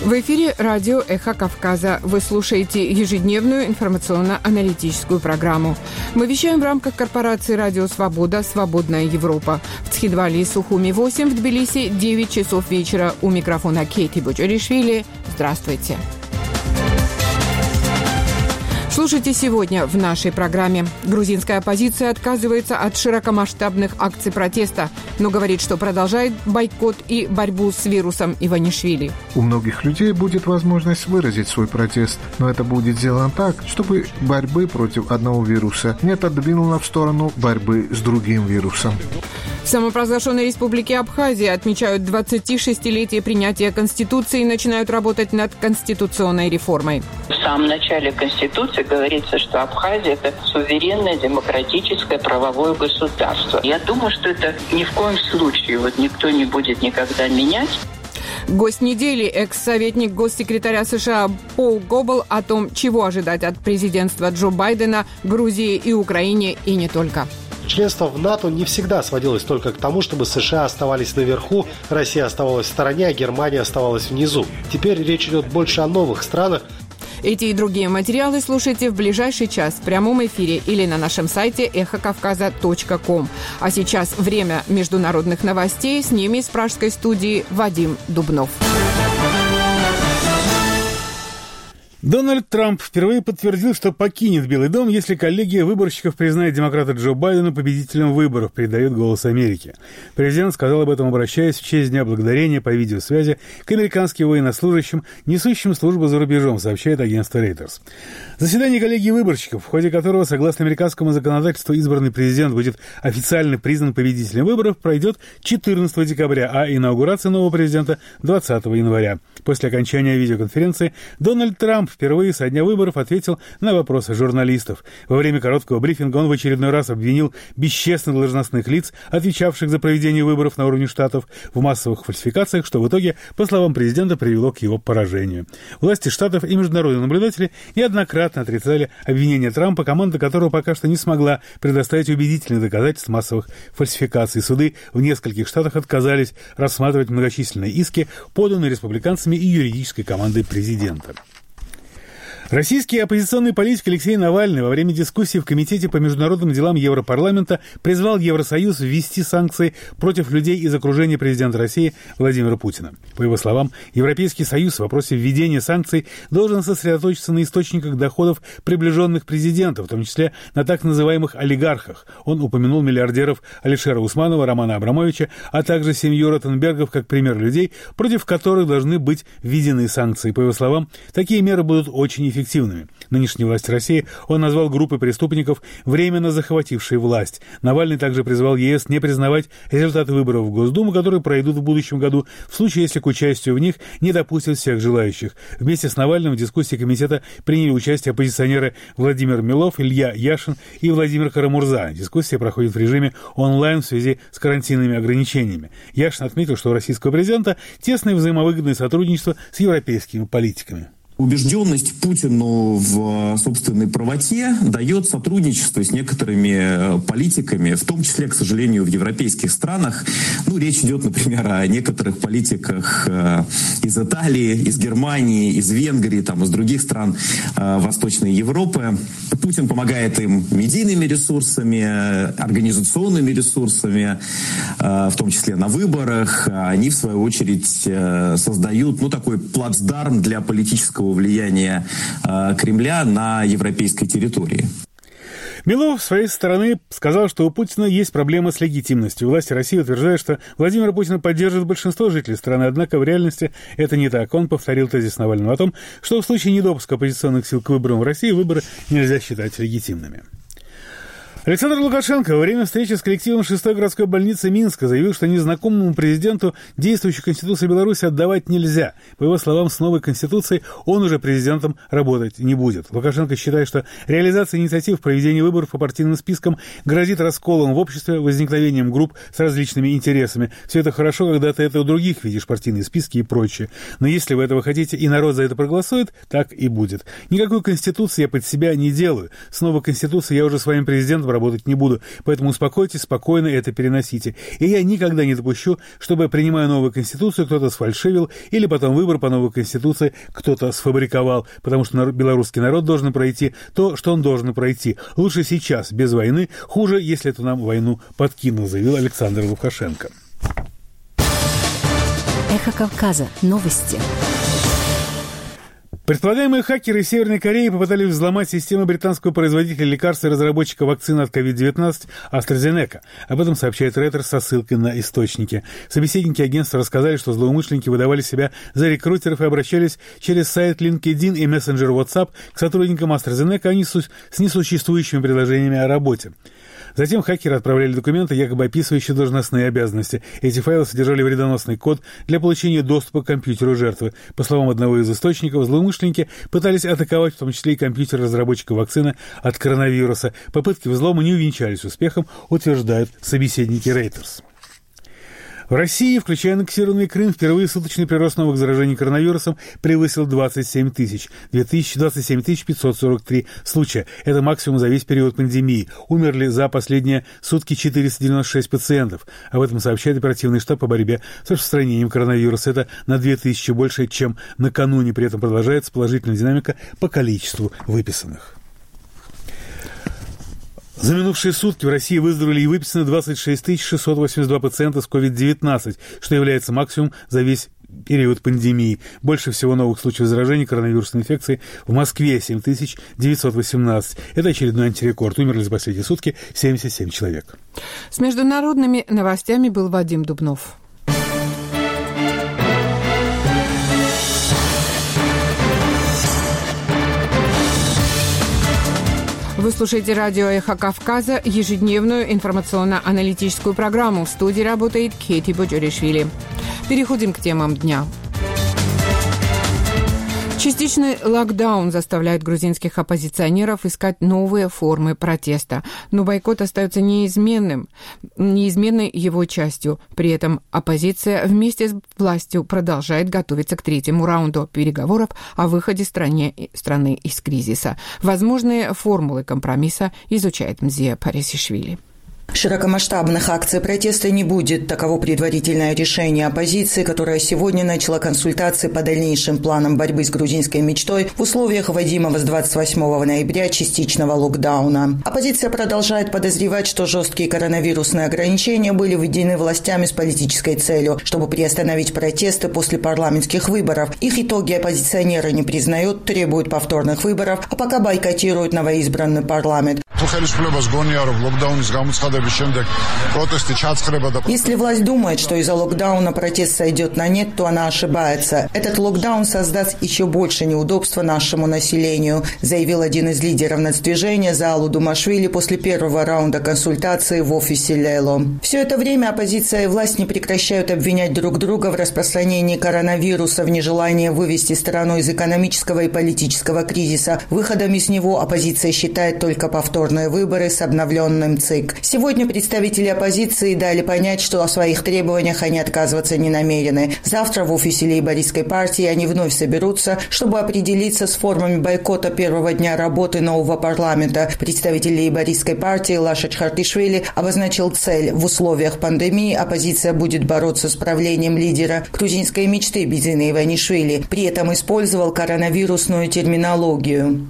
В эфире радио «Эхо Кавказа». Вы слушаете ежедневную информационно-аналитическую программу. Мы вещаем в рамках корпорации «Радио Свобода. Свободная Европа». В Цхидвале и Сухуми 8, в Тбилиси 9 часов вечера. У микрофона Кейти Буджаришвили. Здравствуйте. Слушайте сегодня в нашей программе. Грузинская оппозиция отказывается от широкомасштабных акций протеста, но говорит, что продолжает бойкот и борьбу с вирусом Иванишвили. У многих людей будет возможность выразить свой протест, но это будет сделано так, чтобы борьбы против одного вируса не отодвинуло в сторону борьбы с другим вирусом. В самопровозглашенной республике Абхазия отмечают 26-летие принятия Конституции и начинают работать над конституционной реформой. В самом начале Конституции говорится, что Абхазия – это суверенное, демократическое, правовое государство. Я думаю, что это ни в коем случае никто не будет никогда менять. Гость недели – экс-советник госсекретаря США Пол Гоббл о том, чего ожидать от президентства Джо Байдена, Грузии и Украине, и не только. Членство в НАТО не всегда сводилось только к тому, чтобы США оставались наверху, Россия оставалась в стороне, а Германия оставалась внизу. Теперь речь идет больше о новых странах. Эти и другие материалы слушайте в ближайший час в прямом эфире или на нашем сайте эхокавказа.ком. А сейчас время международных новостей. С ними из пражской студии Вадим Дубнов. Дональд Трамп впервые подтвердил, что покинет Белый дом, если коллегия выборщиков признает демократа Джо Байдена победителем выборов, передает «Голос Америки». Президент сказал об этом, обращаясь в честь Дня Благодарения по видеосвязи к американским военнослужащим, несущим службу за рубежом, сообщает агентство Reuters. Заседание коллегии выборщиков, в ходе которого, согласно американскому законодательству, избранный президент будет официально признан победителем выборов, пройдет 14 декабря, а инаугурация нового президента 20 января. После окончания видеоконференции Дональд Трамп впервые со дня выборов ответил на вопросы журналистов. Во время короткого брифинга он в очередной раз обвинил бесчестных должностных лиц, отвечавших за проведение выборов на уровне штатов, в массовых фальсификациях, что в итоге, по словам президента, привело к его поражению. Власти штатов и международные наблюдатели неоднократно отрицали обвинения Трампа, команда которого пока что не смогла предоставить убедительных доказательств массовых фальсификаций. Суды в нескольких штатах отказались рассматривать многочисленные иски, поданные республиканцами и юридической командой президента. Российский оппозиционный политик Алексей Навальный во время дискуссии в Комитете по международным делам Европарламента призвал Евросоюз ввести санкции против людей из окружения президента России Владимира Путина. По его словам, Европейский Союз в вопросе введения санкций должен сосредоточиться на источниках доходов приближенных президента, в том числе на так называемых олигархах. Он упомянул миллиардеров Алишера Усманова, Романа Абрамовича, а также семью Ротенбергов как пример людей, против которых должны быть введены санкции. По его словам, такие меры будут очень эффективными. Нынешние власти России он назвал группой преступников, временно захватившие власть. Навальный также призвал ЕС не признавать результаты выборов в Госдуму, которые пройдут в будущем году, в случае, если к участию в них не допустят всех желающих. Вместе с Навальным в дискуссии комитета приняли участие оппозиционеры Владимир Милов, Илья Яшин и Владимир Карамурза. Дискуссия проходит в режиме онлайн в связи с карантинными ограничениями. Яшин отметил, что у российского президента тесное взаимовыгодное сотрудничество с европейскими политиками. Убежденность Путину в собственной правоте дает сотрудничество с некоторыми политиками, в том числе, к сожалению, в европейских странах. Речь идет, например, о некоторых политиках из Италии, из Германии, из Венгрии, из других стран Восточной Европы. Путин помогает им медийными ресурсами, организационными ресурсами, в том числе на выборах. Они, в свою очередь, создают такой плацдарм для политического влияния Кремля на европейской территории. Милов, с своей стороны, сказал, что у Путина есть проблема с легитимностью. Власти России утверждают, что Владимира Путина поддерживает большинство жителей страны, однако в реальности это не так. Он повторил тезис Навального о том, что в случае недопуска оппозиционных сил к выборам в России выборы нельзя считать легитимными. Александр Лукашенко во время встречи с коллективом 6-й городской больницы Минска заявил, что незнакомому президенту действующую Конституцию Беларуси отдавать нельзя. По его словам, с новой Конституцией он уже президентом работать не будет. Лукашенко считает, что реализация инициатив проведения выборов по партийным спискам грозит расколом в обществе, возникновением групп с различными интересами. Все это хорошо, когда ты это у других видишь, партийные списки и прочее. Но если вы этого хотите и народ за это проголосует, так и будет. Никакую Конституцию я под себя не делаю. С новой Конституцией я уже своим президентом работать не буду. Поэтому успокойтесь, спокойно это переносите. И я никогда не допущу, чтобы, принимая новую конституцию, кто-то сфальшивил или потом выбор по новой конституции кто-то сфабриковал, потому что белорусский народ должен пройти то, что он должен пройти. Лучше сейчас, без войны, хуже, если это нам войну подкинул, заявил Александр Лукашенко. Эхо Кавказа. Новости. Предполагаемые хакеры из Северной Кореи попытались взломать систему британского производителя лекарств и разработчика вакцины от COVID-19 AstraZeneca. Об этом сообщает Reuters со ссылкой на источники. Собеседники агентства рассказали, что злоумышленники выдавали себя за рекрутеров и обращались через сайт LinkedIn и мессенджер WhatsApp к сотрудникам AstraZeneca с несуществующими предложениями о работе. Затем хакеры отправляли документы, якобы описывающие должностные обязанности. Эти файлы содержали вредоносный код для получения доступа к компьютеру жертвы. По словам одного из источников, злоумышленники пытались атаковать в том числе и компьютер разработчика вакцины от коронавируса. Попытки взлома не увенчались успехом, утверждают собеседники Reuters. В России, включая аннексированный Крым, впервые суточный прирост новых заражений коронавирусом превысил 27 тысяч. 27 543 случая. Это максимум за весь период пандемии. Умерли за последние сутки 496 пациентов. Об этом сообщает оперативный штаб по борьбе с распространением коронавируса. Это на 2000 больше, чем накануне. При этом продолжается положительная динамика по количеству выписанных. За минувшие сутки в России выздоровели и выписаны 26 682 пациента с COVID-19, что является максимумом за весь период пандемии. Больше всего новых случаев заражения коронавирусной инфекцией в Москве – 7918. Это очередной антирекорд. Умерли за последние сутки 77 человек. С международными новостями был Вадим Дубнов. Вы слушаете радио «Эхо Кавказа», ежедневную информационно-аналитическую программу. В студии работает Кейти Боджоришвили. Переходим к темам дня. Частичный локдаун заставляет грузинских оппозиционеров искать новые формы протеста. Но бойкот остается неизменной его частью. При этом оппозиция вместе с властью продолжает готовиться к третьему раунду переговоров о выходе страны из кризиса. Возможные формулы компромисса изучает Мзия Парисишвили. Широкомасштабных акций протеста не будет. Таково предварительное решение оппозиции, которая сегодня начала консультации по дальнейшим планам борьбы с грузинской мечтой в условиях вводимого с 28 ноября частичного локдауна. Оппозиция продолжает подозревать, что жесткие коронавирусные ограничения были введены властями с политической целью, чтобы приостановить протесты после парламентских выборов. Их итоги оппозиционеры не признают, требуют повторных выборов, а пока бойкотируют новоизбранный парламент. Если власть думает, что из-за локдауна протест сойдет на нет, то она ошибается. Этот локдаун создаст еще больше неудобства нашему населению, заявил один из лидеров нацдвижения Заалу Думашвили после первого раунда консультаций в офисе Лело. Все это время оппозиция и власть не прекращают обвинять друг друга в распространении коронавируса, в нежелании вывести страну из экономического и политического кризиса. Выходом из него оппозиция считает только повторные выборы с обновленным ЦИК. Сегодня представители оппозиции дали понять, что о своих требованиях они отказываться не намерены. Завтра в офисе лейбористской партии они вновь соберутся, чтобы определиться с формами бойкота первого дня работы нового парламента. Представитель лейбористской партии Лаша Чхартишвили обозначил цель. В условиях пандемии оппозиция будет бороться с правлением лидера грузинской мечты Бизина Иванишвили. При этом использовал коронавирусную терминологию.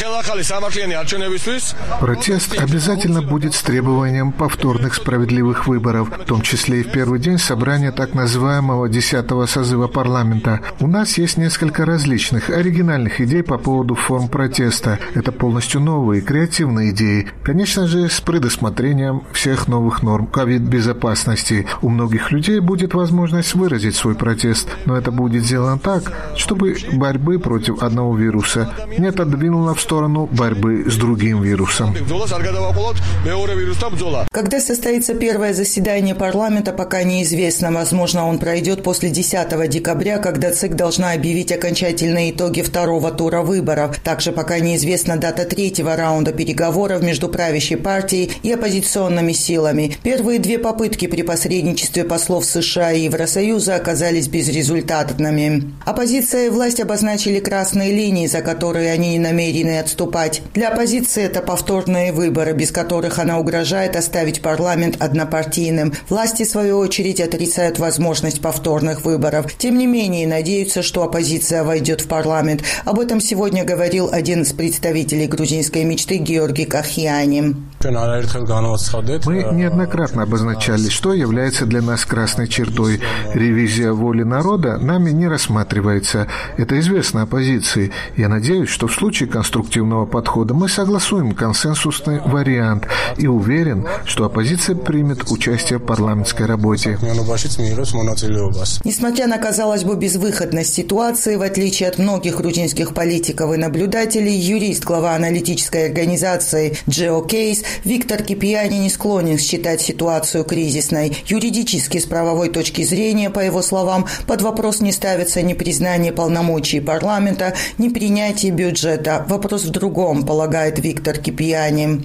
Протест обязательно будет с требованием повторных справедливых выборов, в том числе и в первый день собрания так называемого 10-го созыва парламента. У нас есть несколько различных, оригинальных идей по поводу форм протеста. Это полностью новые, креативные идеи. Конечно же, с предусмотрением всех новых норм ковид-безопасности. У многих людей будет возможность выразить свой протест, но это будет сделано так, чтобы борьбы против одного вируса не отодвинуло в сторону борьбы с другим вирусом. Когда состоится первое заседание парламента, пока неизвестно. Возможно, он пройдет после 10 декабря, когда ЦИК должна объявить окончательные итоги второго тура выборов. Также пока неизвестна дата третьего раунда переговоров между правящей партией и оппозиционными силами. Первые две попытки при посредничестве послов США и Евросоюза оказались безрезультатными. Оппозиция и власть обозначили красные линии, за которые они не намерены вынуждены отступать. Для оппозиции это повторные выборы, без которых она угрожает оставить парламент однопартийным. Власти, в свою очередь, отрицают возможность повторных выборов. Тем не менее, надеются, что оппозиция войдет в парламент. Об этом сегодня говорил один из представителей грузинской мечты Георгий Кахьяни. Мы неоднократно обозначали, что является для нас красной чертой. Ревизия воли народа нами не рассматривается. Это известно оппозиции. Я надеюсь, что в случае конструктивного подхода мы согласуем консенсусный вариант и уверен, что оппозиция примет участие в парламентской работе. Несмотря на, казалось бы, безвыходность ситуации, в отличие от многих грузинских политиков и наблюдателей, юрист, глава аналитической организации GeoCase Виктор Кипияни не склонен считать ситуацию кризисной. Юридически, с правовой точки зрения, по его словам, под вопрос не ставится ни признание полномочий парламента, ни принятие бюджета. Вопрос в другом, полагает Виктор Кипияни.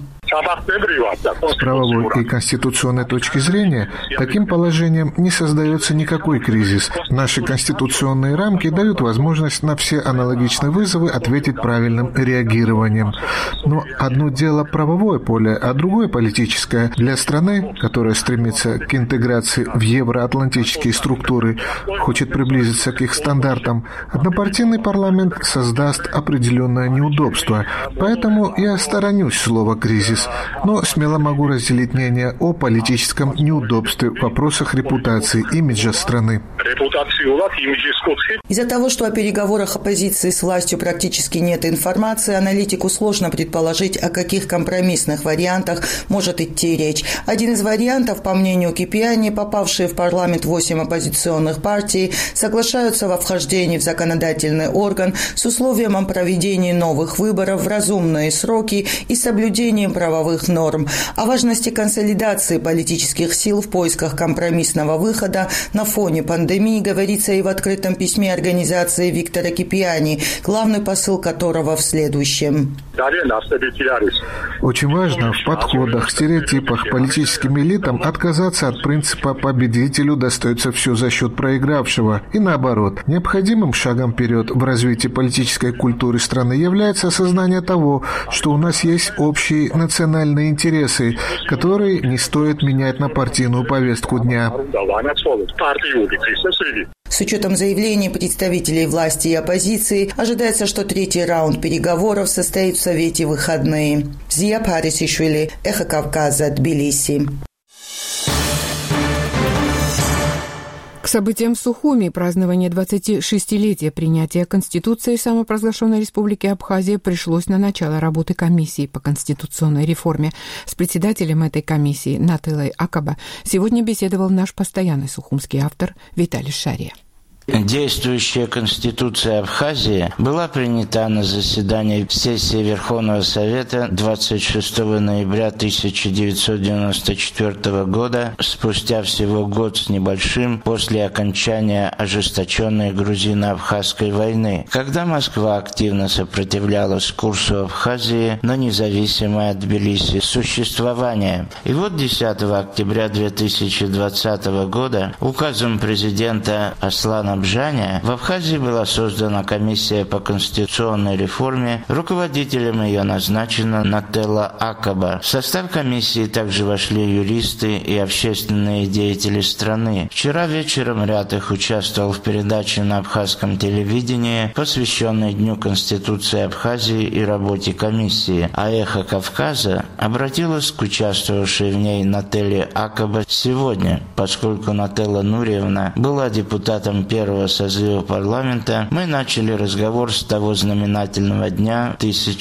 С правовой и конституционной точки зрения, таким положением не создается никакой кризис. Наши конституционные рамки дают возможность на все аналогичные вызовы ответить правильным реагированием. Но одно дело правовое поле, а другое политическое. Для страны, которая стремится к интеграции в евроатлантические структуры, хочет приблизиться к их стандартам, однопартийный парламент создаст определенное неудобство. Поэтому я сторонюсь слова «кризис». Но смело могу разделить мнение о политическом неудобстве в вопросах репутации, имиджа страны. Из-за того, что о переговорах оппозиции с властью практически нет информации, аналитику сложно предположить, о каких компромиссных вариантах может идти речь. Один из вариантов, по мнению Кипияни, попавшие в парламент 8 оппозиционных партий, соглашаются во вхождении в законодательный орган с условием о проведении новых выборов в разумные сроки и соблюдением правовых норм. О важности консолидации политических сил в поисках компромиссного выхода на фоне пандемии говорится и в открытом письме организации Виктора Кипияни, главный посыл которого в следующем. Очень важно в подходах, стереотипах политическим элитам отказаться от принципа «победителю достается все за счет проигравшего». И наоборот, необходимым шагом вперед в развитии политической культуры страны является осознание того, что у нас есть общие национальные интересы, которые не стоит менять на партийную повестку дня. С учетом заявлений представителей власти и оппозиции, ожидается, что третий раунд переговоров состоит в Совете в выходные. Зия Парисишвили, Эхо Кавказа, Тбилиси. К событиям в Сухуми празднование 26-летия принятия Конституции самопровозглашенной Республики Абхазия пришлось на начало работы комиссии по конституционной реформе. С председателем этой комиссии Нателлой Акаба сегодня беседовал наш постоянный сухумский автор Виталий Шария. Действующая Конституция Абхазии была принята на заседании сессии Верховного Совета 26 ноября 1994 года, спустя всего год с небольшим после окончания ожесточенной грузино-абхазской войны, когда Москва активно сопротивлялась курсу Абхазии на независимое от Тбилиси существование. И вот 10 октября 2020 года указом президента Аслана Бжаня в Абхазии была создана комиссия по конституционной реформе. Руководителем ее назначена Нателла Акаба. В состав комиссии также вошли юристы и общественные деятели страны. Вчера вечером ряд их участвовал в передаче на абхазском телевидении, посвященной Дню Конституции Абхазии и работе комиссии. А «Эхо Кавказа» обратилась к участвовавшей в ней Нателле Акаба сегодня, поскольку Нателла Нуриевна была депутатом первого созыва парламента. Мы начали разговор с того знаменательного дня в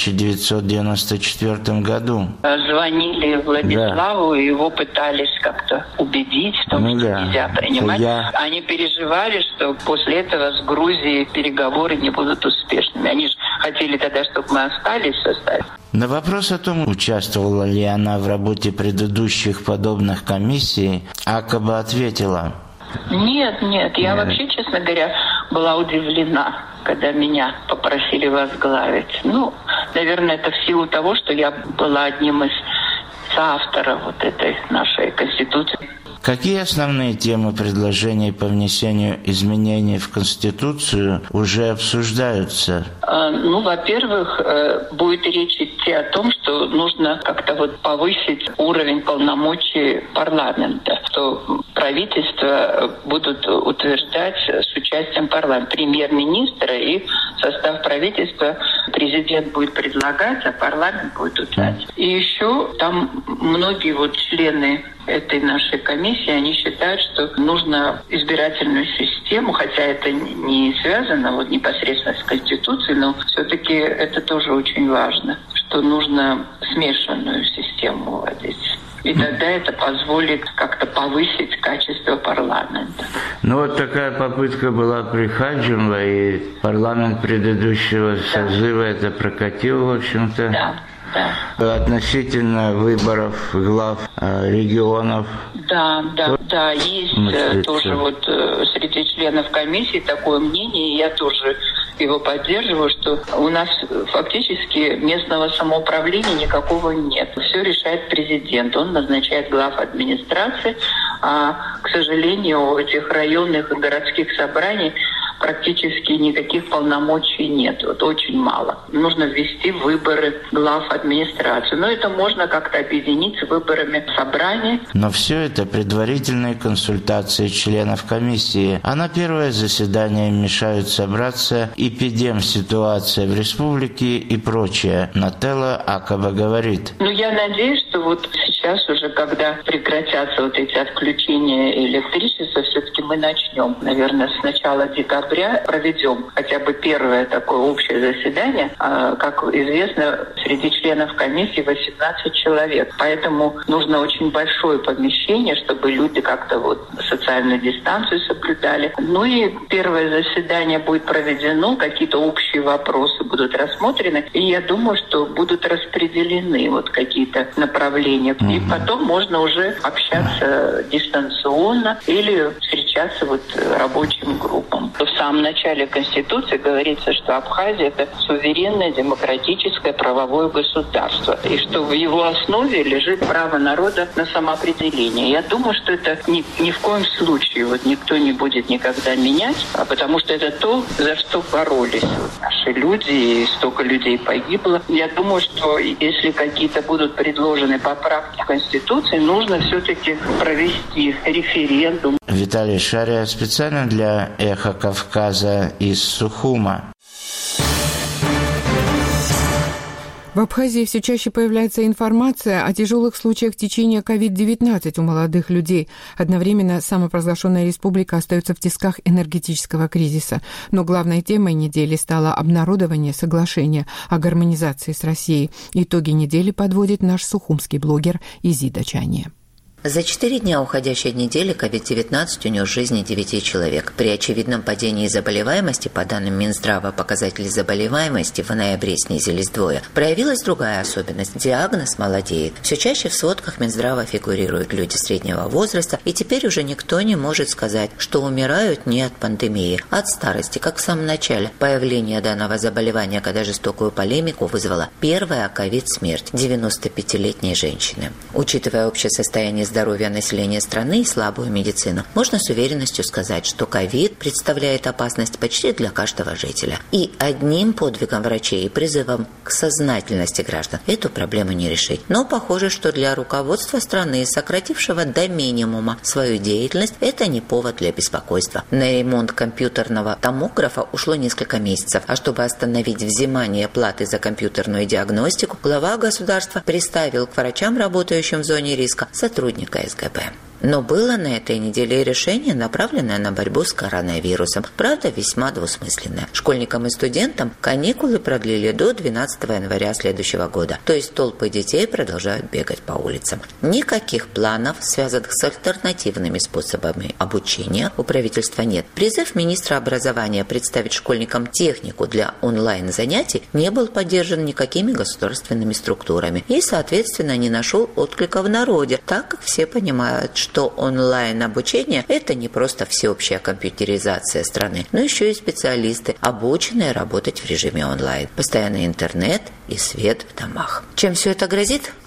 1994 году. Звонили Владиславу, и его пытались как-то убедить в том, что нельзя принимать. Они переживали, что после этого с Грузией переговоры не будут успешными. Они же хотели тогда, чтобы мы остались в составе. На вопрос о том, участвовала ли она в работе предыдущих подобных комиссий, Акаба ответила: Нет, я вообще, честно говоря, была удивлена, когда меня попросили возглавить. Наверное, это в силу того, что я была одним из соавторов вот этой нашей Конституции. Какие основные темы предложений по внесению изменений в Конституцию уже обсуждаются? Во-первых, будет речь идти о том, что нужно как-то повысить уровень полномочий парламента, что правительство будут утверждать с участием парламента, премьер-министра и состав правительства президент будет предлагать, а парламент будет утверждать. И еще там многие члены этой нашей комиссии, они считают, что нужно избирательную систему, хотя это не связано непосредственно с Конституцией, но все-таки это тоже очень важно, что нужно смешанную систему вводить. И тогда это позволит как-то повысить качество парламента. Такая попытка была при Хаджимова, и парламент предыдущего созыва это прокатил, в общем-то. Да. Относительно выборов глав регионов. Да, есть тоже среди членов комиссии такое мнение, и я тоже его поддерживаю, что у нас фактически местного самоуправления никакого нет. Все решает президент, он назначает глав администрации, а, к сожалению, у этих районных и городских собраний практически никаких полномочий нет. Очень мало. Нужно ввести выборы глав администрации. Но это можно как-то объединить с выборами собраний. Но все это предварительные консультации членов комиссии. А на первое заседание мешают собраться эпидем-ситуация в республике и прочее. Нателла Акаба говорит. Я надеюсь, что сейчас уже, когда прекратятся эти отключения электричества, все-таки мы начнем, наверное, с начала декабря проведем хотя бы первое такое общее заседание. Как известно, среди членов комиссии 18 человек. Поэтому нужно очень большое помещение, чтобы люди как-то социальную дистанцию соблюдали. И первое заседание будет проведено, какие-то общие вопросы будут рассмотрены. И я думаю, что будут распределены какие-то направления. И потом можно уже общаться дистанционно или встречаться рабочим группам. В самом начале Конституции говорится, что Абхазия – это суверенное, демократическое, правовое государство. И что в его основе лежит право народа на самоопределение. Я думаю, что это ни в коем случае никто не будет никогда менять, потому что это то, за что боролись наши люди, и столько людей погибло. Я думаю, что если какие-то будут предложены поправки в Конституции, нужно все-таки провести референдум. Виталий Шария специально для «Эхо Кавказа» из Сухума. В Абхазии все чаще появляется информация о тяжелых случаях течения COVID-19 у молодых людей. Одновременно самопровозглашенная республика остается в тисках энергетического кризиса. Но главной темой недели стало обнародование соглашения о гармонизации с Россией. Итоги недели подводит наш сухумский блогер Изида Чания. За 4 дня уходящей недели COVID-19 унес жизни 9 человек. При очевидном падении заболеваемости, по данным Минздрава, показатели заболеваемости в ноябре снизились вдвое. Проявилась другая особенность – диагноз молодеет. Все чаще в сводках Минздрава фигурируют люди среднего возраста, и теперь уже никто не может сказать, что умирают не от пандемии, а от старости, как в самом начале. Появление данного заболевания, когда жестокую полемику вызвала первая ковид-смерть 95-летней женщины. Учитывая общее состояние здоровья населения страны и слабую медицину, можно с уверенностью сказать, что ковид представляет опасность почти для каждого жителя. И одним подвигом врачей и призывом к сознательности граждан эту проблему не решить. Но похоже, что для руководства страны, сократившего до минимума свою деятельность, это не повод для беспокойства. На ремонт компьютерного томографа ушло несколько месяцев, а чтобы остановить взимание платы за компьютерную диагностику, глава государства приставил к врачам, работающим в зоне риска, сотрудника СГБ. Но было на этой неделе решение, направленное на борьбу с коронавирусом. Правда, весьма двусмысленное. Школьникам и студентам каникулы продлили до 12 января следующего года. То есть толпы детей продолжают бегать по улицам. Никаких планов, связанных с альтернативными способами обучения, у правительства нет. Призыв министра образования представить школьникам технику для онлайн-занятий не был поддержан никакими государственными структурами и, соответственно, не нашел отклика в народе, так как все понимают, что онлайн-обучение – это не просто всеобщая компьютеризация страны, но еще и специалисты, обученные работать в режиме онлайн. Постоянный интернет и свет в домах. Чем все это грозит?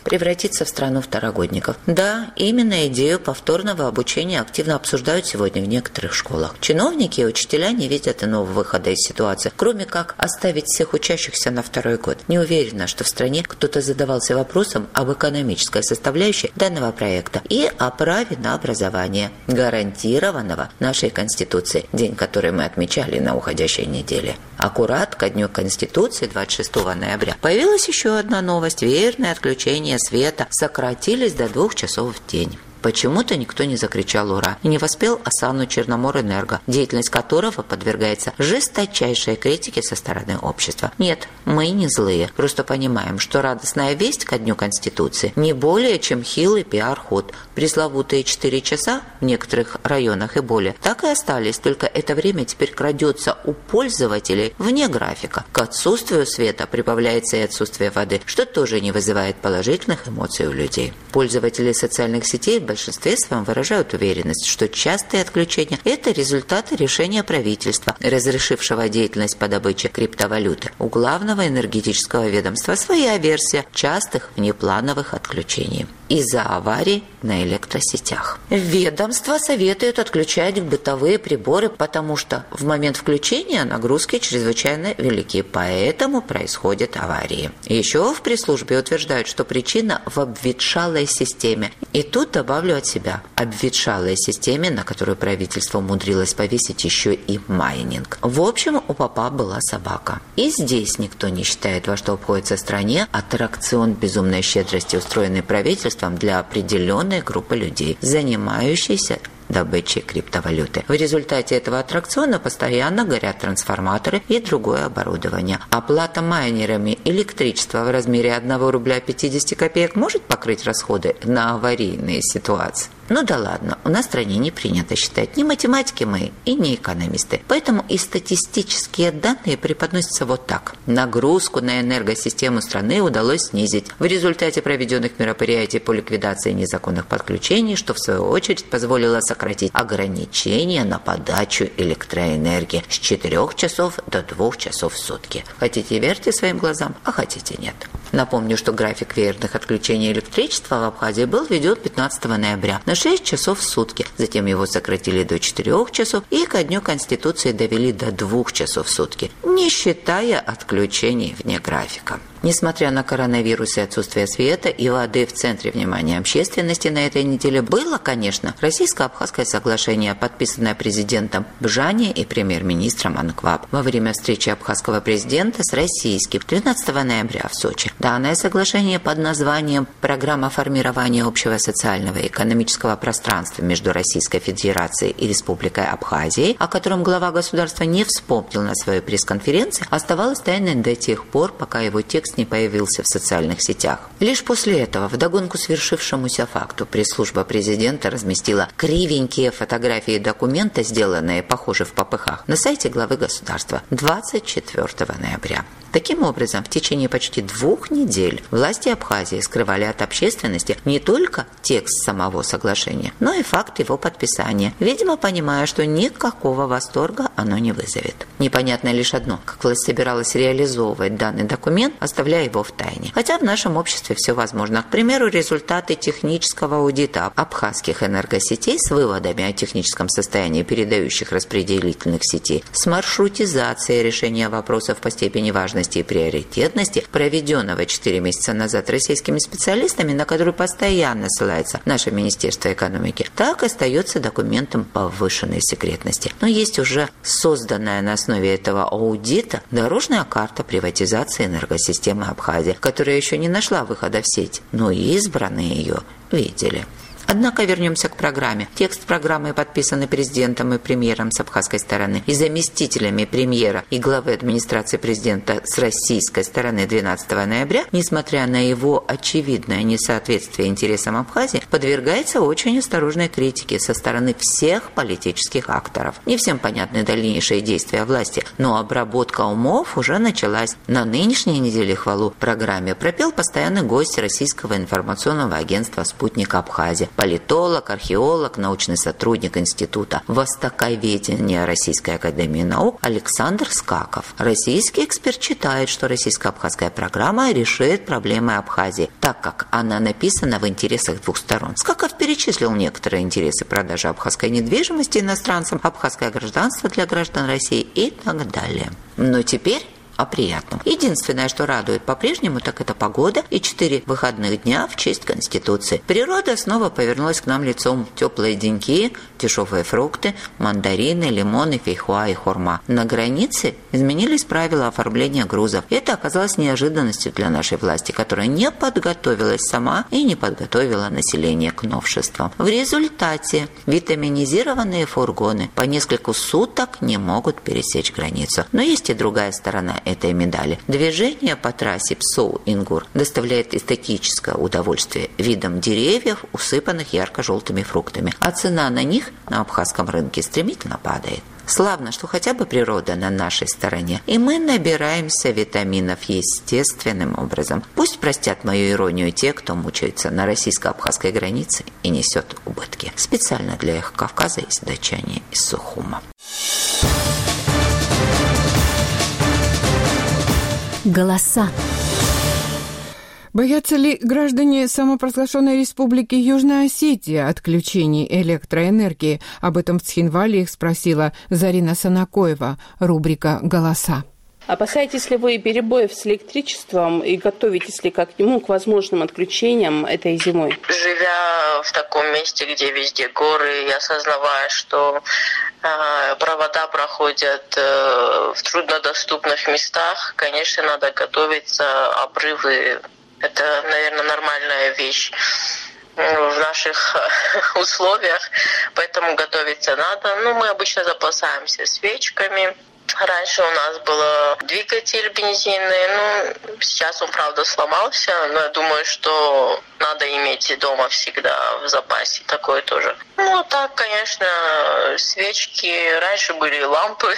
превратиться в страну второгодников. Да, именно идею повторного обучения активно обсуждают сегодня в некоторых школах. Чиновники и учителя не видят иного выхода из ситуации, кроме как оставить всех учащихся на второй год. Не уверена, что в стране кто-то задавался вопросом об экономической составляющей данного проекта и о праве на образование, гарантированного нашей Конституцией, день который мы отмечали на уходящей неделе. Аккурат ко дню Конституции, 26 ноября, появилась еще одна новость. Верное отключение света сократились до 2 часов в день. Почему-то никто не закричал «Ура!» и не воспел осанну Черноморэнерго, деятельность которого подвергается жесточайшей критике со стороны общества. Нет, мы не злые, просто понимаем, что радостная весть ко дню Конституции не более чем хилый пиар-ход. Пресловутые 4 часа в некоторых районах и более так и остались, только это время теперь крадется у пользователей вне графика. К отсутствию света прибавляется и отсутствие воды, что тоже не вызывает положительных эмоций у людей. Пользователи социальных сетей в большинстве своем выражают уверенность, что частые отключения – это результаты решения правительства, разрешившего деятельность по добыче криптовалюты. У главного энергетического ведомства своя версия частых внеплановых отключений из-за аварий на электросетях. Ведомство советует отключать бытовые приборы, потому что в момент включения нагрузки чрезвычайно велики, поэтому происходят аварии. Еще в пресс-службе утверждают, что причина в обветшалой системе. И тут добавлю от себя: обветшалой системе, на которую правительство умудрилось повесить еще и майнинг. В общем, у попа была собака. И здесь никто не считает, во что обходится стране аттракцион безумной щедрости, устроенный правительством для определенной группы людей, занимающейся добычей криптовалюты. В результате этого аттракциона постоянно горят трансформаторы и другое оборудование. Оплата майнерами электричества в размере 1 рубля 50 копеек может покрыть расходы на аварийные ситуации? Ну да ладно, у нас в стране не принято считать. Не математики мы и не экономисты. Поэтому и статистические данные преподносятся вот так. Нагрузку на энергосистему страны удалось снизить в результате проведенных мероприятий по ликвидации незаконных подключений, что в свою очередь позволило сократить ограничения на подачу электроэнергии с 4 часов до 2 часов в сутки. Хотите верьте своим глазам, а хотите нет. Напомню, что график веерных отключений электричества в Абхазии был введен 15 ноября на 6 часов в сутки. Затем его сократили до 4 часов и ко дню Конституции довели до 2 часов в сутки, не считая отключений вне графика. Несмотря на коронавирус и отсутствие света и воды в центре внимания общественности на этой неделе было, конечно, российско-абхазское соглашение, подписанное президентом Бжани и премьер-министром Анкваб во время встречи абхазского президента с российским 13 ноября в Сочи. Данное соглашение под названием «Программа формирования общего социального и экономического пространства между Российской Федерацией и Республикой Абхазией», о котором глава государства не вспомнил на своей пресс-конференции, оставалось тайной до тех пор, пока его текст не появился в социальных сетях. Лишь после этого, вдогонку свершившемуся факту, пресс-служба президента разместила кривенькие фотографии документа, сделанные, похоже, в попыхах, на сайте главы государства 24 ноября. Таким образом, в течение почти 2 недель власти Абхазии скрывали от общественности не только текст самого соглашения, но и факт его подписания, видимо, понимая, что никакого восторга оно не вызовет. Непонятно лишь одно: как власть собиралась реализовывать данный документ, оставляя его в тайне. Хотя в нашем обществе все возможно. К примеру, результаты технического аудита абхазских энергосетей с выводами о техническом состоянии передающих распределительных сетей, с маршрутизацией решения вопросов по степени важности и приоритетности, проведенного 4 месяца назад российскими специалистами, на который постоянно ссылается наше Министерство экономики, так остается документом повышенной секретности. Но есть уже созданная на основе этого аудита дорожная карта приватизации энергосистемы Абхазии, которая еще не нашла выхода в сеть, но избранные ее видели. Однако вернемся к программе. Текст программы, подписанный президентом и премьером с абхазской стороны и заместителями премьера и главы администрации президента с российской стороны 12 ноября, несмотря на его очевидное несоответствие интересам Абхазии, подвергается очень осторожной критике со стороны всех политических акторов. Не всем понятны дальнейшие действия власти, но обработка умов уже началась. На нынешней неделе хвалу программе пропел постоянный гость российского информационного агентства «Спутник Абхазии», политолог, археолог, научный сотрудник Института востоковедения Российской академии наук Александр Скаков. Российский эксперт считает, что российско-абхазская программа решит проблемы Абхазии, так как она написана в интересах двух сторон. Скаков перечислил некоторые интересы: продажи абхазской недвижимости иностранцам, абхазское гражданство для граждан России и так далее. Но теперь о приятном. Единственное, что радует по-прежнему, так это погода и 4 выходных дня в честь Конституции. Природа снова повернулась к нам лицом. Теплые деньки, дешевые фрукты, мандарины, лимоны, фейхоа и хурма. На границе изменились правила оформления грузов. Это оказалось неожиданностью для нашей власти, которая не подготовилась сама и не подготовила население к новшествам. В результате витаминизированные фургоны по несколько суток не могут пересечь границу. Но есть и другая сторона этой медали. Движение по трассе Псоу-Ингур доставляет эстетическое удовольствие видом деревьев, усыпанных ярко-желтыми фруктами, а цена на них на абхазском рынке стремительно падает. Славно, что хотя бы природа на нашей стороне, и мы набираемся витаминов естественным образом. Пусть простят мою иронию те, кто мучается на российско-абхазской границе и несет убытки. Специально для Эхо Кавказа из датчане из Сухума. Голоса. Боятся ли граждане самопровозглашенной республики Южная Осетия отключений электроэнергии? Об этом в Цхинвале их спросила Зарина Санакоева. Рубрика «Голоса». Опасаетесь ли вы перебоев с электричеством и готовитесь ли как к нему, к возможным отключениям этой зимой? Живя в таком месте, где везде горы, и осознавая, что провода проходят в труднодоступных местах, конечно, надо готовиться. Обрывы – это, наверное, нормальная вещь в наших условиях, поэтому готовиться надо. Мы обычно запасаемся свечками. Раньше у нас был двигатель бензинный, сейчас он, правда, сломался, но я думаю, что надо иметь дома всегда в запасе такое тоже. Так, конечно, свечки, раньше были лампы.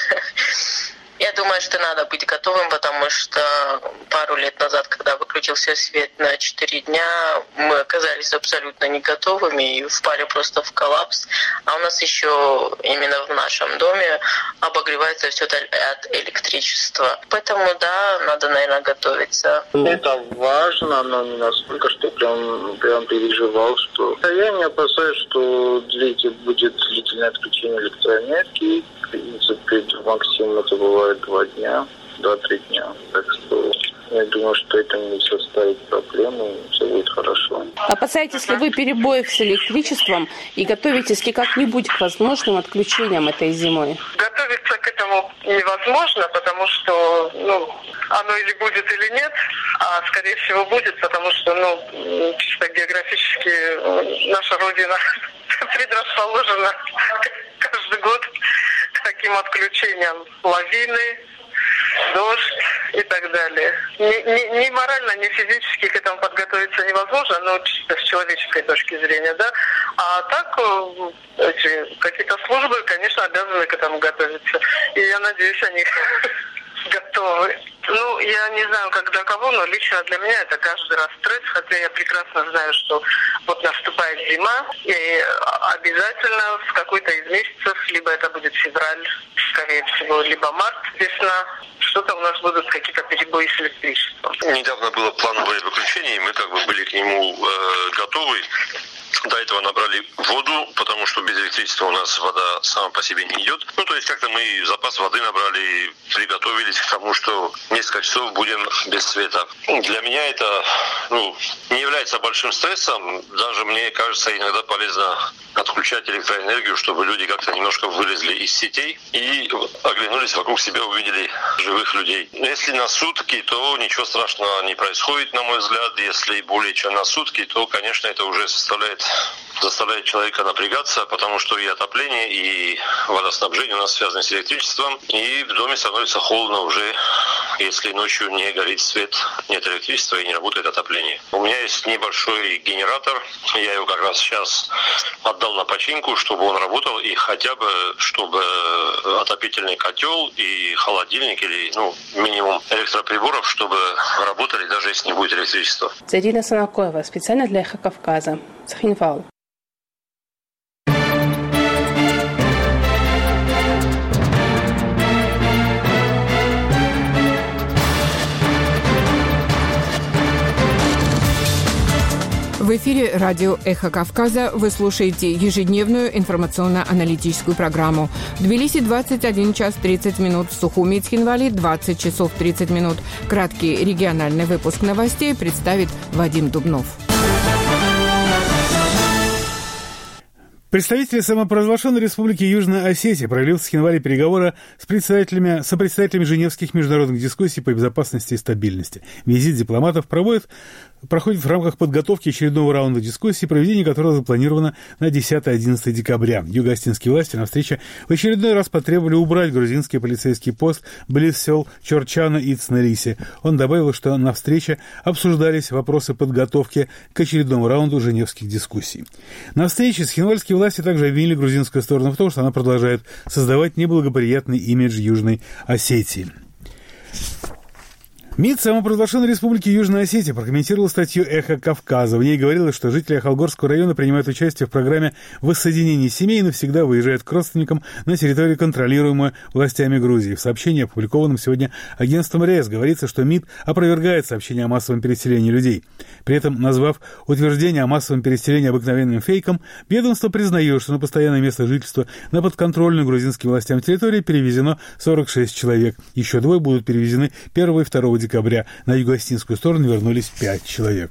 Я думаю, что надо быть готовым, потому что пару лет назад, когда выключился свет на 4 дня, мы оказались абсолютно не готовыми и впали просто в коллапс. А у нас еще именно в нашем доме обогревается все от электричества. Поэтому, да, надо, наверное, готовиться. Это важно, но не настолько, что прям переживал, что... Я не опасаюсь, что будет длительное отключение электроэнергии. В принципе, максимум это бывает 2 дня, 2-3 дня. Так что я думаю, что это не составит проблемы, все будет хорошо. Опасаетесь ли вы перебоев с электричеством и готовитесь ли как-нибудь к возможным отключениям этой зимой? Готовиться к этому невозможно, потому что оно или будет, или нет, а скорее всего будет, потому что чисто географически наша Родина предрасположена каждый год к таким отключениям. Лавины, дождь и так далее. Ни морально, ни физически к этому подготовиться невозможно, но чисто с человеческой точки зрения, да. А так какие-то службы, конечно, обязаны к этому готовиться. И я надеюсь, они готовы. Я не знаю, как для кого, но лично для меня это каждый раз стресс, хотя я прекрасно знаю, что вот наступает зима, и обязательно в какой-то из месяцев, либо это будет февраль, скорее всего, либо март, весна, что-то у нас будут какие-то перебои с электричеством. Недавно было плановое выключение, и мы были к нему готовы. До этого набрали воду, потому что без электричества у нас вода сама по себе не идет. То есть как-то мы запас воды набрали, приготовились к тому, что несколько часов будем без света. Для меня это не является большим стрессом. Даже мне кажется, иногда полезно отключать электроэнергию, чтобы люди как-то немножко вылезли из сетей и оглянулись вокруг себя, увидели живых людей. Если на сутки, то ничего страшного не происходит, на мой взгляд. Если более чем на сутки, то, конечно, это уже заставляет человека напрягаться, потому что и отопление, и водоснабжение у нас связаны с электричеством, и в доме становится холодно уже, если ночью не горит свет, нет электричества и не работает отопление. У меня есть небольшой генератор, я его как раз сейчас отдал на починку, чтобы он работал, и хотя бы, чтобы отопительный котел и холодильник, или минимум электроприборов, чтобы работали, даже если не будет электричества. Зарина Санакоева, специально для Эхо Кавказа. Цхинвал. В эфире радио «Эхо Кавказа». Вы слушаете ежедневную информационно-аналитическую программу. В Тбилиси 21 час 30 минут, в Сухуми и Цхинвали 20 часов 30 минут. Краткий региональный выпуск новостей представит Вадим Дубнов. Представители самопровозглашенной республики Южная Осетия провели в Цхинвале переговоры с сопредседателями Женевских международных дискуссий по безопасности и стабильности. Визит дипломатов проходит в рамках подготовки очередного раунда дискуссий, проведение которого запланировано на 10-11 декабря. Юго-осетинские власти на встрече в очередной раз потребовали убрать грузинский полицейский пост близ сел Чорчана и Цнелиси. Он добавил, что на встрече обсуждались вопросы подготовки к очередному раунду женевских дискуссий. На встрече цхинвальские власти также обвинили грузинскую сторону в том, что она продолжает создавать неблагоприятный имидж Южной Осетии. МИД самопровозглашенной республики Южная Осетия прокомментировал статью «Эхо Кавказа». В ней говорилось, что жители Ахалгорского района принимают участие в программе воссоединения семей и навсегда выезжают к родственникам на территорию, контролируемую властями Грузии. В сообщении, опубликованном сегодня агентством РИАС, говорится, что МИД опровергает сообщение о массовом переселении людей. При этом, назвав утверждение о массовом переселении обыкновенным фейком, ведомство признает, что на постоянное место жительства на подконтрольную грузинским властям территории перевезено 46 человек. Еще двое будут перевезены 1 и 2 декабря. На юго-осетинскую сторону вернулись 5 человек.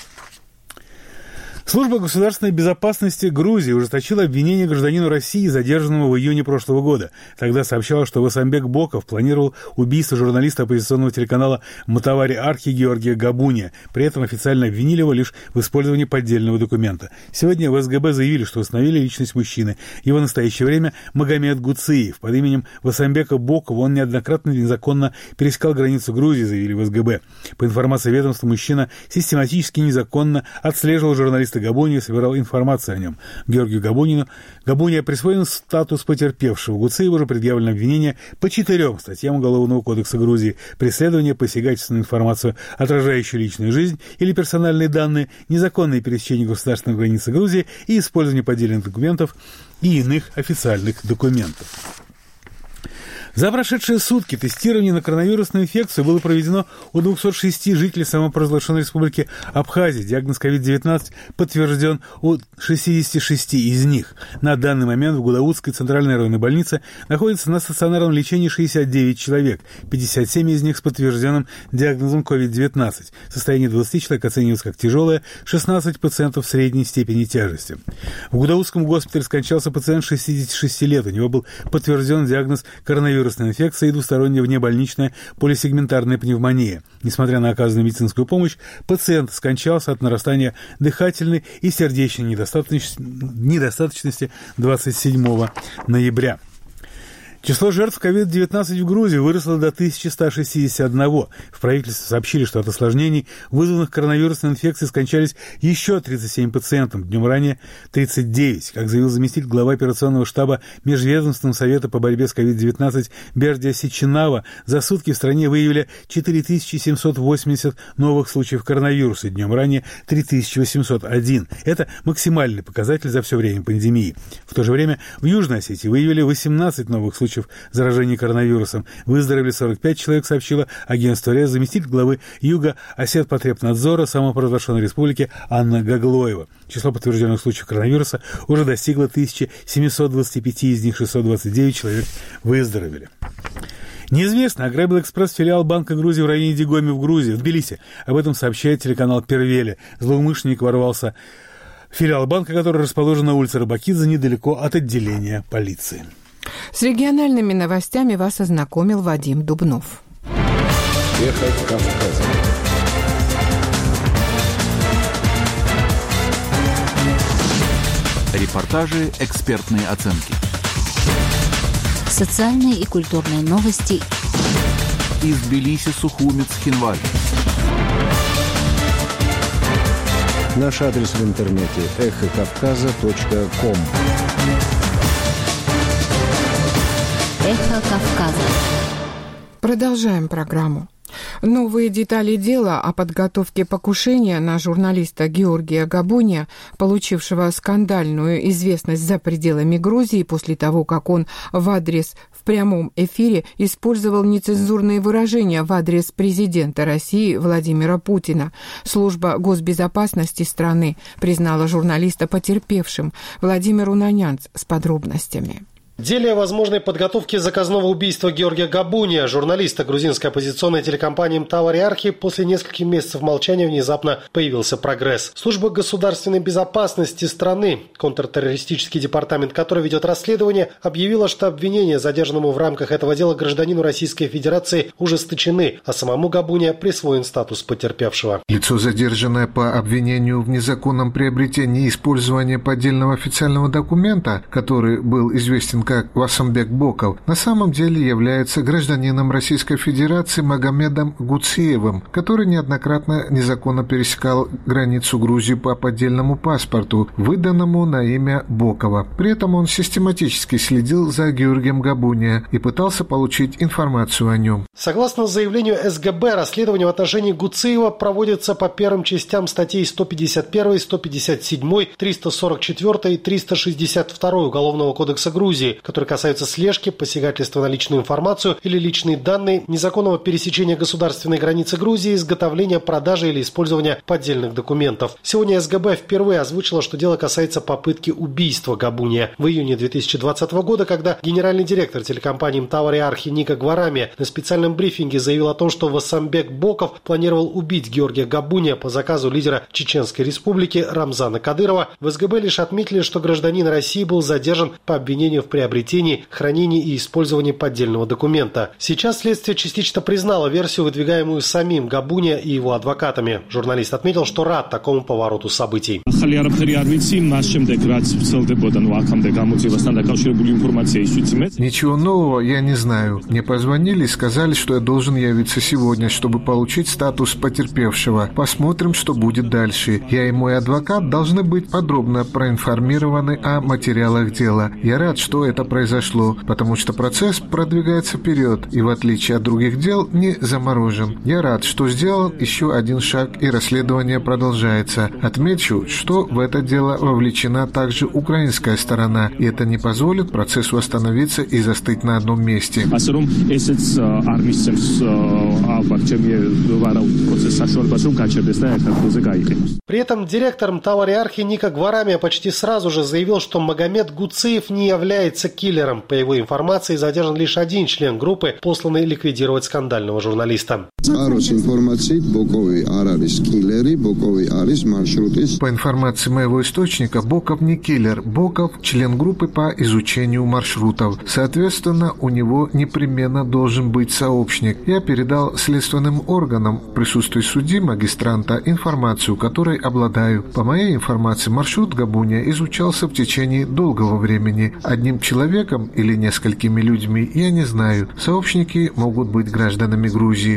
Служба государственной безопасности Грузии ужесточила обвинение гражданину России, задержанному в июне прошлого года. Тогда сообщалось, что Васамбек Боков планировал убийство журналиста оппозиционного телеканала «Матавари Архи» Георгия Габуния. При этом официально обвинили его лишь в использовании поддельного документа. Сегодня в СГБ заявили, что установили личность мужчины. Его настоящее время Магомед Гуциев. Под именем Васамбека Бокова он неоднократно незаконно пересекал границу Грузии, заявили в СГБ. По информации ведомства, мужчина систематически незаконно отслеживал журналиста Габуния, собирал информацию о нем. Георгию Габуния присвоен статус потерпевшего. Гуциеву же предъявлено обвинение по 4 статьям Уголовного кодекса Грузии: преследование, посягательство на информацию, отражающую личную жизнь или персональные данные, незаконное пересечение государственной границы Грузии и использование поддельных документов и иных официальных документов. За прошедшие сутки тестирование на коронавирусную инфекцию было проведено у 206 жителей самопровозглашенной республики Абхазия. Диагноз COVID-19 подтвержден у 66 из них. На данный момент в Гудаутской центральной районной больнице находится на стационарном лечении 69 человек, 57 из них с подтвержденным диагнозом COVID-19. Состояние 20 человек оценивается как тяжелое, 16 пациентов средней степени тяжести. В Гудаутском госпитале скончался пациент 66 лет. У него был подтвержден диагноз коронавирусной инфекции и двусторонняя внебольничная полисегментарная пневмония. Несмотря на оказанную медицинскую помощь, пациент скончался от нарастания дыхательной и сердечной недостаточности 27 ноября. Число жертв COVID-19 в Грузии выросло до 1161. В правительстве сообщили, что от осложнений, вызванных коронавирусной инфекцией, скончались еще 37 пациентов. Днем ранее 39. Как заявил заместитель главы операционного штаба Межведомственного совета по борьбе с COVID-19 Бердия Сичинава, за сутки в стране выявили 4780 новых случаев коронавируса. Днем ранее 3801. Это максимальный показатель за все время пандемии. В то же время в Южной Осетии выявили 18 новых случаев заражения коронавирусом. Выздоровели 45 человек, сообщила агентство РИАС заместитель главы Юго-Осетпотребнадзора самопровозглашенной республики Анна Гаглоева. Число подтвержденных случаев коронавируса уже достигло 1725, из них 629 человек выздоровели. Неизвестно ограбил экспресс-филиал Банка Грузии в районе Дигоми в Грузии, в Тбилиси. Об этом сообщает телеканал Первели. Злоумышленник ворвался в филиал банка, который расположен на улице Рыбакидзе, недалеко от отделения полиции. С региональными новостями вас ознакомил Вадим Дубнов. Эхо Кавказа. Репортажи, экспертные оценки. Социальные и культурные новости. Из Тбилиси, Сухуми, Цхинвали. Наш адрес в интернете эхокавказа.ком. Эхо Кавказа. Продолжаем программу. Новые детали дела о подготовке покушения на журналиста Георгия Габуния, получившего скандальную известность за пределами Грузии после того, как он в прямом эфире использовал нецензурные выражения в адрес президента России Владимира Путина. Служба госбезопасности страны признала журналиста потерпевшим. Владимир Унанянц с подробностями. В деле о возможной подготовке заказного убийства Георгия Габуния, журналиста грузинской оппозиционной телекомпании «Мтавари Архи», после нескольких месяцев молчания внезапно появился прогресс. Служба государственной безопасности страны, контртеррористический департамент, который ведет расследование, объявила, что обвинения задержанному в рамках этого дела гражданину Российской Федерации ужесточены, а самому Габуния присвоен статус потерпевшего. Лицо, задержанное по обвинению в незаконном приобретении и использовании поддельного официального документа, который был известен как Васамбек Боков, на самом деле является гражданином Российской Федерации Магомедом Гуциевым, который неоднократно незаконно пересекал границу Грузии по поддельному паспорту, выданному на имя Бокова. При этом он систематически следил за Георгием Габуния и пытался получить информацию о нем. Согласно заявлению СГБ, расследование в отношении Гуциева проводится по первым частям статей 151, 157, 344 и 362 Уголовного кодекса Грузии, которые касаются слежки, посягательства на личную информацию или личные данные, незаконного пересечения государственной границы Грузии, изготовления, продажи или использования поддельных документов. Сегодня СГБ впервые озвучила, что дело касается попытки убийства Габуния. В июне 2020 года, когда генеральный директор телекомпании «Мтавари Архи» Ника Гварами на специальном брифинге заявил о том, что Васамбек Боков планировал убить Георгия Габуния по заказу лидера Чеченской Республики Рамзана Кадырова, в СГБ лишь отметили, что гражданин России был задержан по обвинению в приобретении, хранении и использовании поддельного документа. Сейчас следствие частично признало версию, выдвигаемую самим Габуния и его адвокатами. Журналист отметил, что рад такому повороту событий. Ничего нового я не знаю. Мне позвонили и сказали, что я должен явиться сегодня, чтобы получить статус потерпевшего. Посмотрим, что будет дальше. Я и мой адвокат должны быть подробно проинформированы о материалах дела. Я рад, что это произошло, потому что процесс продвигается вперед и, в отличие от других дел, не заморожен. Я рад, что сделал еще один шаг, и расследование продолжается. Отмечу, что в это дело вовлечена также украинская сторона, и это не позволит процессу остановиться и застыть на одном месте. При этом директор «Мтавари Архи» Ника Гварами почти сразу же заявил, что Магомед Гуциев не является киллером. По его информации, задержан лишь один член группы, посланный ликвидировать скандального журналиста. По информации моего источника, Боков не киллер. Боков – член группы по изучению маршрутов. Соответственно, у него непременно должен быть сообщник. Я передал следственным органам в присутствии судьи, магистранта, информацию, которой обладаю. По моей информации, маршрут Габуния изучался в течение долгого времени. Одним человеком или несколькими людьми я не знаю. Сообщники могут быть гражданами Грузии.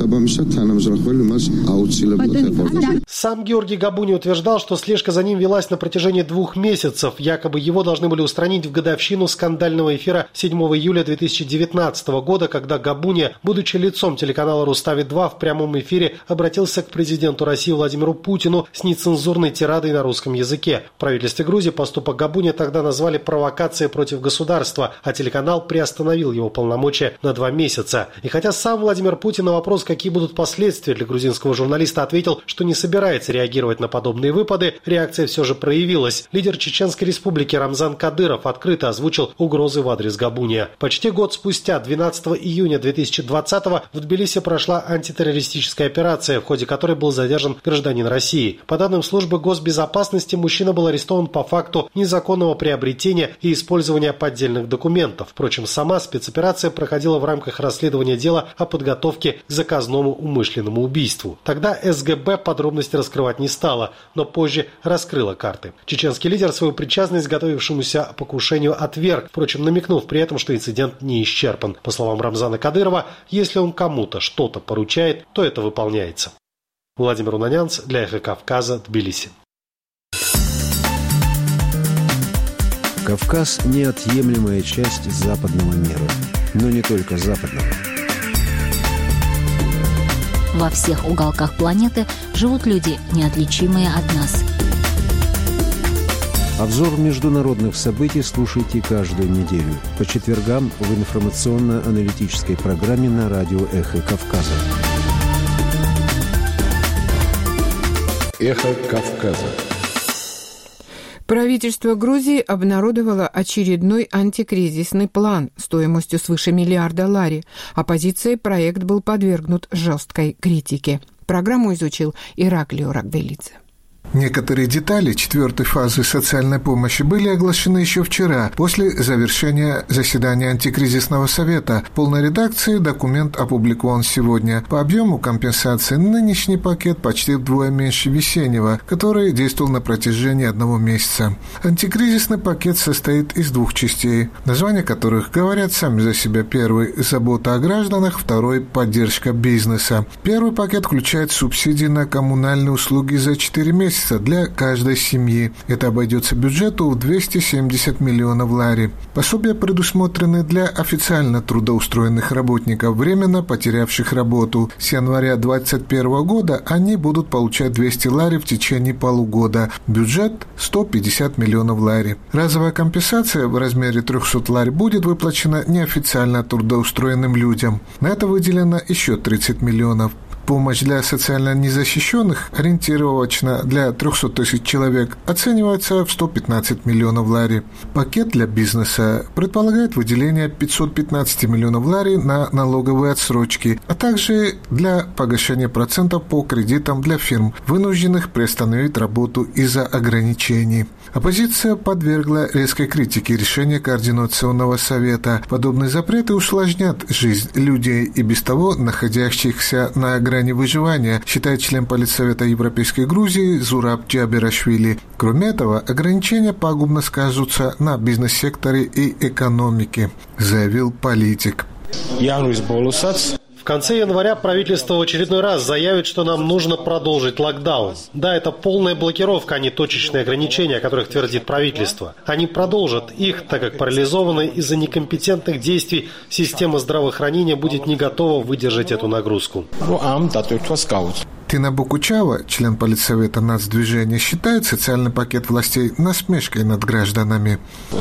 Сам Георгий Габуний утверждал, что слежка за ним велась на протяжении 2 месяцев. Якобы его должны были устранить в годовщину скандального эфира 7 июля 2019 года, когда Габуния, будучи лицом телеканала «Рустави-2», в прямом эфире обратился к президенту России Владимиру Путину с нецензурной тирадой на русском языке. В правительстве Грузии поступок Габуния тогда назвали провокацией против государства, а телеканал приостановил его полномочия на 2 месяца. И хотя сам Владимир Путин на вопрос, какие будут последствия для грузинского журналиста, ответил, что не собирается реагировать на подобные выпады, реакция все же проявилась. Лидер Чеченской Республики Рамзан Кадыров открыто озвучил угрозы в адрес Габуния. Почти год спустя, 12 июня 2020-го, в Тбилиси прошла антитеррористическая операция, в ходе которой был задержан гражданин России. По данным службы госбезопасности, мужчина был арестован по факту незаконного приобретения и использования поддельных документов. Впрочем, сама спецоперация проходила в рамках расследования дела о подготовке к заказному умышленному убийству. Тогда СГБ подробности раскрывать не стала, но позже раскрыла карты. Чеченский лидер свою причастность к готовившемуся покушению отверг, впрочем, намекнув при этом, что инцидент не исчерпан. По словам Рамзана Кадырова, если он кому-то что-то поручает, то это выполняется. Владимир Унанянц для «Эхо Кавказа», Тбилиси. Кавказ – неотъемлемая часть западного мира. Но не только западного. Во всех уголках планеты живут люди, неотличимые от нас. Обзор международных событий слушайте каждую неделю по четвергам в информационно-аналитической программе на радио «Эхо Кавказа». «Эхо Кавказа». Правительство Грузии обнародовало очередной антикризисный план стоимостью свыше миллиарда лари. Оппозицией проект был подвергнут жесткой критике. Программу изучил Ираклио Рагвелидзе. Некоторые детали четвертой фазы социальной помощи были оглашены еще вчера, после завершения заседания антикризисного совета. В полной редакции документ опубликован сегодня. По объему компенсации нынешний пакет почти вдвое меньше весеннего, который действовал на протяжении 1 месяца. Антикризисный пакет состоит из 2 частей, названия которых говорят сами за себя. Первый – забота о гражданах, второй – поддержка бизнеса. Первый пакет включает субсидии на коммунальные услуги за 4 месяца для каждой семьи. Это обойдется бюджету в 270 миллионов лари. Пособия предусмотрены для официально трудоустроенных работников, временно потерявших работу. С января 2021 года они будут получать 200 лари в течение полугода. Бюджет – 150 миллионов лари. Разовая компенсация в размере 300 лари будет выплачена неофициально трудоустроенным людям. На это выделено еще 30 миллионов. Помощь для социально незащищенных, ориентировочно для 300 тысяч человек, оценивается в 115 миллионов лари. Пакет для бизнеса предполагает выделение 515 миллионов лари на налоговые отсрочки, а также для погашения процентов по кредитам для фирм, вынужденных приостановить работу из-за ограничений. Оппозиция подвергла резкой критике решения Координационного совета. Подобные запреты усложнят жизнь людей и без того находящихся на грани выживания, считает член Политсовета Европейской Грузии Зураб Джаберашвили. Кроме этого, ограничения пагубно скажутся на бизнес-секторе и экономике, заявил политик. В конце января правительство в очередной раз заявит, что нам нужно продолжить локдаун. Да, это полная блокировка, а не точечные ограничения, о которых твердит правительство. Они продолжат их, так как парализованная из-за некомпетентных действий система здравоохранения будет не готова выдержать эту нагрузку. Тина Букучава, член Политсовета Нацдвижения, считает социальный пакет властей насмешкой над гражданами.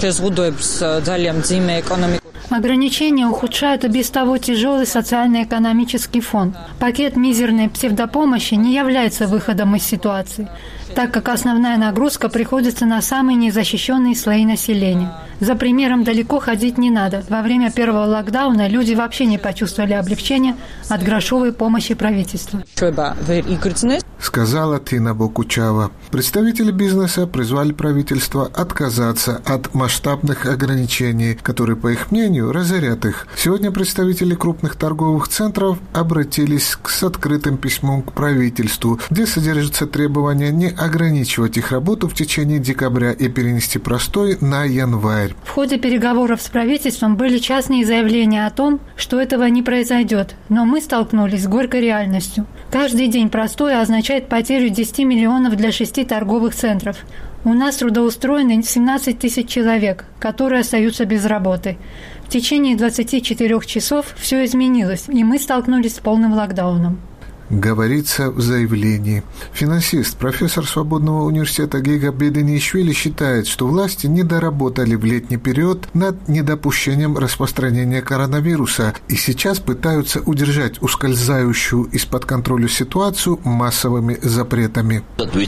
Ограничения ухудшают и без того тяжелый социально-экономический фон. Пакет мизерной псевдопомощи не является выходом из ситуации, так как основная нагрузка приходится на самые незащищенные слои населения. За примером далеко ходить не надо. Во время первого локдауна люди вообще не почувствовали облегчения от грошовой помощи правительства. Сказала Тина Букучава. Представители бизнеса призвали правительство отказаться от масштабных ограничений, которые, по их мнению, разорят их. Сегодня представители крупных торговых центров обратились с открытым письмом к правительству, где содержится требование не ограничивать их работу в течение декабря и перенести простой на январь. В ходе переговоров с правительством были частные заявления о том, что этого не произойдет, но мы столкнулись с горькой реальностью. Каждый день простой означает потерю 10 миллионов для 6 торговых центров. У нас трудоустроены 17 тысяч человек, которые остаются без работы. В течение 24 часов все изменилось, и мы столкнулись с полным локдауном. Говорится в заявлении. Финансист, профессор Свободного университета Гега Беденишвили считает, что власти не доработали в летний период над недопущением распространения коронавируса и сейчас пытаются удержать ускользающую из-под контроля ситуацию массовыми запретами.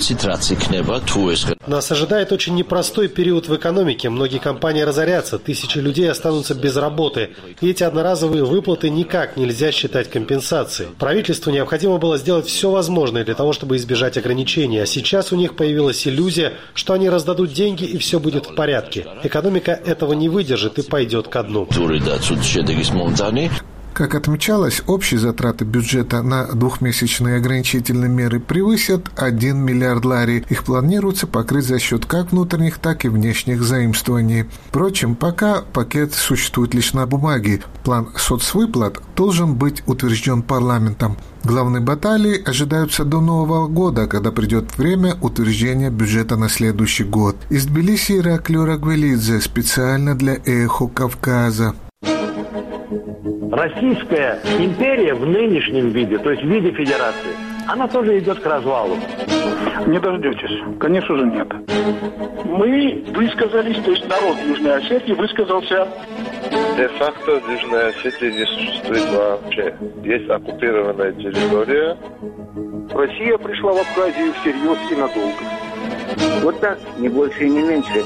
Нас ожидает очень непростой период в экономике. Многие компании разорятся, тысячи людей останутся без работы. И эти одноразовые выплаты никак нельзя считать компенсацией. Правительству необходимо было сделать все возможное для того, чтобы избежать ограничений. А сейчас у них появилась иллюзия, что они раздадут деньги и все будет в порядке. Экономика этого не выдержит и пойдет ко дну. Как отмечалось, общие затраты бюджета на двухмесячные ограничительные меры превысят 1 миллиард лари. Их планируется покрыть за счет как внутренних, так и внешних заимствований. Впрочем, пока пакет существует лишь на бумаге. План соцвыплат должен быть утвержден парламентом. Главные баталии ожидаются до Нового года, когда придет время утверждения бюджета на следующий год. Из Тбилиси Ираклио Рагвелидзе специально для «Эхо Кавказа». Российская империя в нынешнем виде, то есть в виде федерации, она тоже идет к развалу. Не дождетесь. Конечно же, нет. Мы высказались, то есть народ Южной Осетии высказался. Де-факто Южная Осетия не существует вообще. Есть оккупированная территория. Россия пришла в Абхазию всерьез и надолго. Вот так, не больше и не меньше.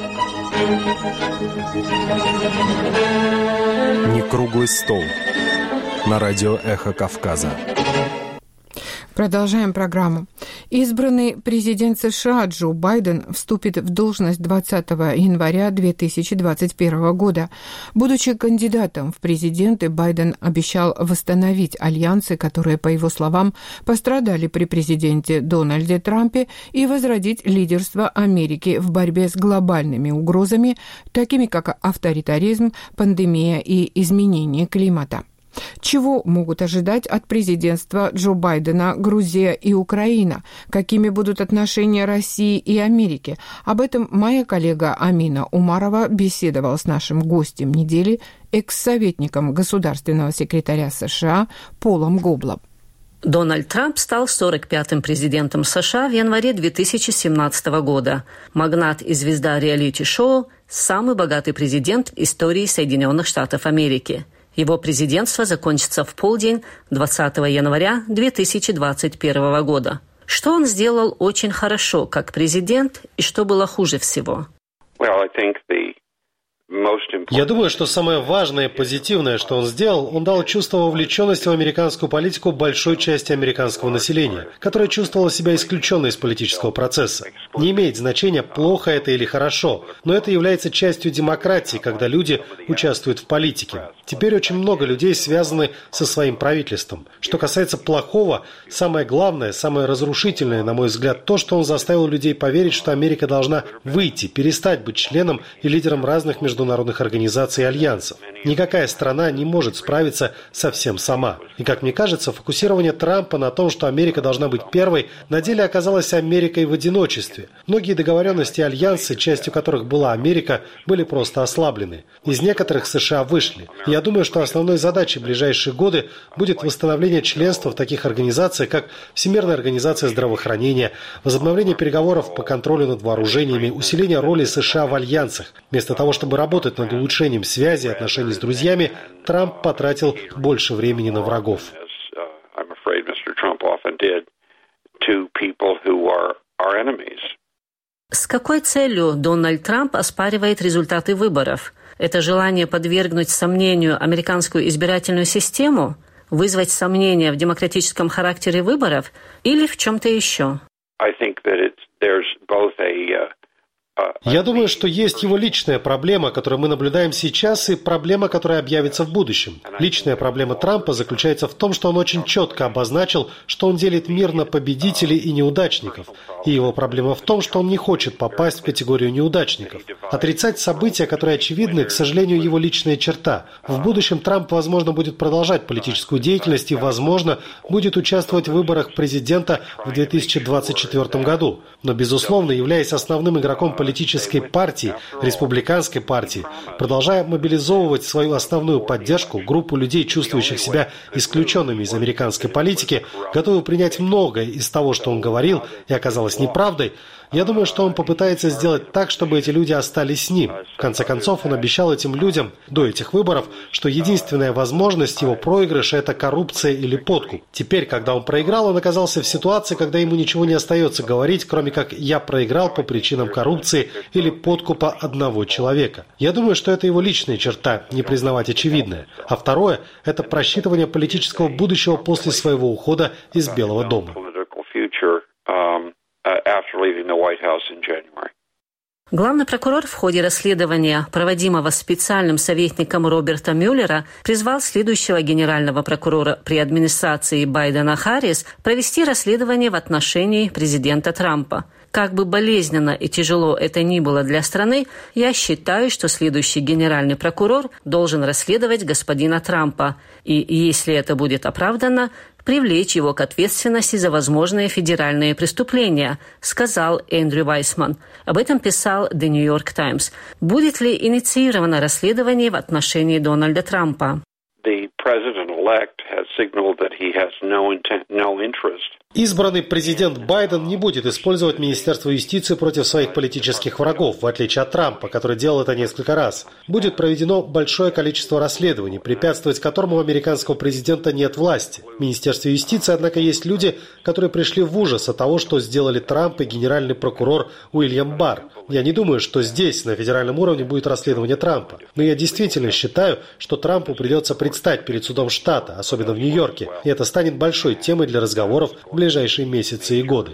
Не круглый стол. На радио «Эхо Кавказа». Продолжаем программу. Избранный президент США Джо Байден вступит в должность 20 января 2021 года. Будучи кандидатом в президенты, Байден обещал восстановить альянсы, которые, по его словам, пострадали при президенте Дональде Трампе, и возродить лидерство Америки в борьбе с глобальными угрозами, такими как авторитаризм, пандемия и изменение климата. Чего могут ожидать от президентства Джо Байдена Грузия и Украина? Какими будут отношения России и Америки? Об этом моя коллега Амина Умарова беседовала с нашим гостем недели, экс-советником государственного секретаря США Полом Гоблом. Дональд Трамп стал 45-м президентом США в январе 2017 года. Магнат и звезда реалити-шоу – самый богатый президент в истории Соединенных Штатов Америки. Его президентство закончится в полдень 20 января 2021 года. Что он сделал очень хорошо как президент и что было хуже всего? Я думаю, что самое важное и позитивное, что он сделал, он дал чувство вовлеченности в американскую политику большой части американского населения, которое чувствовало себя исключенной из политического процесса. Не имеет значения, плохо это или хорошо, но это является частью демократии, когда люди участвуют в политике. Теперь очень много людей связаны со своим правительством. Что касается плохого, самое главное, самое разрушительное, на мой взгляд, то, что он заставил людей поверить, что Америка должна выйти, перестать быть членом и лидером разных международных организаций и альянсов. Никакая страна не может справиться совсем сама. И, как мне кажется, фокусирование Трампа на том, что Америка должна быть первой, на деле оказалась Америкой в одиночестве. Многие договоренности и альянсы, частью которых была Америка, были просто ослаблены. Из некоторых США вышли. И я думаю, что основной задачей в ближайшие годы будет восстановление членства в таких организациях, как Всемирная организация здравоохранения, возобновление переговоров по контролю над вооружениями, усиление роли США в альянсах. Вместо того, чтобы работать над улучшением связи и отношений с друзьями, Трамп потратил больше времени на врагов. С какой целью Дональд Трамп оспаривает результаты выборов? Это желание подвергнуть сомнению американскую избирательную систему, вызвать сомнения в демократическом характере выборов или в чем-то еще? Я думаю, что есть его личная проблема, которую мы наблюдаем сейчас, и проблема, которая объявится в будущем. Личная проблема Трампа заключается в том, что он очень четко обозначил, что он делит мир на победителей и неудачников. И его проблема в том, что он не хочет попасть в категорию неудачников. Отрицать события, которые очевидны, к сожалению, его личная черта. В будущем Трамп, возможно, будет продолжать политическую деятельность и, возможно, будет участвовать в выборах президента в 2024 году. Но, безусловно, являясь основным игроком политической партии, республиканской партии, продолжая мобилизовывать свою основную поддержку, группу людей, чувствующих себя исключенными из американской политики, готовы принять многое из того, что он говорил, и оказалось неправдой, я думаю, что он попытается сделать так, чтобы эти люди остались с ним. В конце концов, он обещал этим людям до этих выборов, что единственная возможность его проигрыша – это коррупция или подкуп. Теперь, когда он проиграл, он оказался в ситуации, когда ему ничего не остается говорить, кроме как «я проиграл по причинам коррупции или подкупа одного человека». Я думаю, что это его личная черта – не признавать очевидное. А второе – это просчитывание политического будущего после своего ухода из Белого дома. Главный прокурор в ходе расследования, проводимого специальным советником Роберта Мюллера, призвал следующего генерального прокурора при администрации Байдена Харрис провести расследование в отношении президента Трампа. Как бы болезненно и тяжело это ни было для страны, я считаю, что следующий генеральный прокурор должен расследовать господина Трампа и, если это будет оправдано, привлечь его к ответственности за возможные федеральные преступления, сказал Эндрю Вайсман. Об этом писал The New York Times. Будет ли инициировано расследование в отношении Дональда Трампа? Избранный президент Байден не будет использовать Министерство юстиции против своих политических врагов, в отличие от Трампа, который делал это несколько раз. Будет проведено большое количество расследований, препятствовать которому у американского президента нет власти. В Министерстве юстиции, однако, есть люди, которые пришли в ужас от того, что сделали Трамп и генеральный прокурор Уильям Барр. Я не думаю, что здесь, на федеральном уровне, будет расследование Трампа. Но я действительно считаю, что Трампу придется предстать перед судом штата, особенно в Нью-Йорке. И это станет большой темой для разговоров в ближайшие месяцы и годы.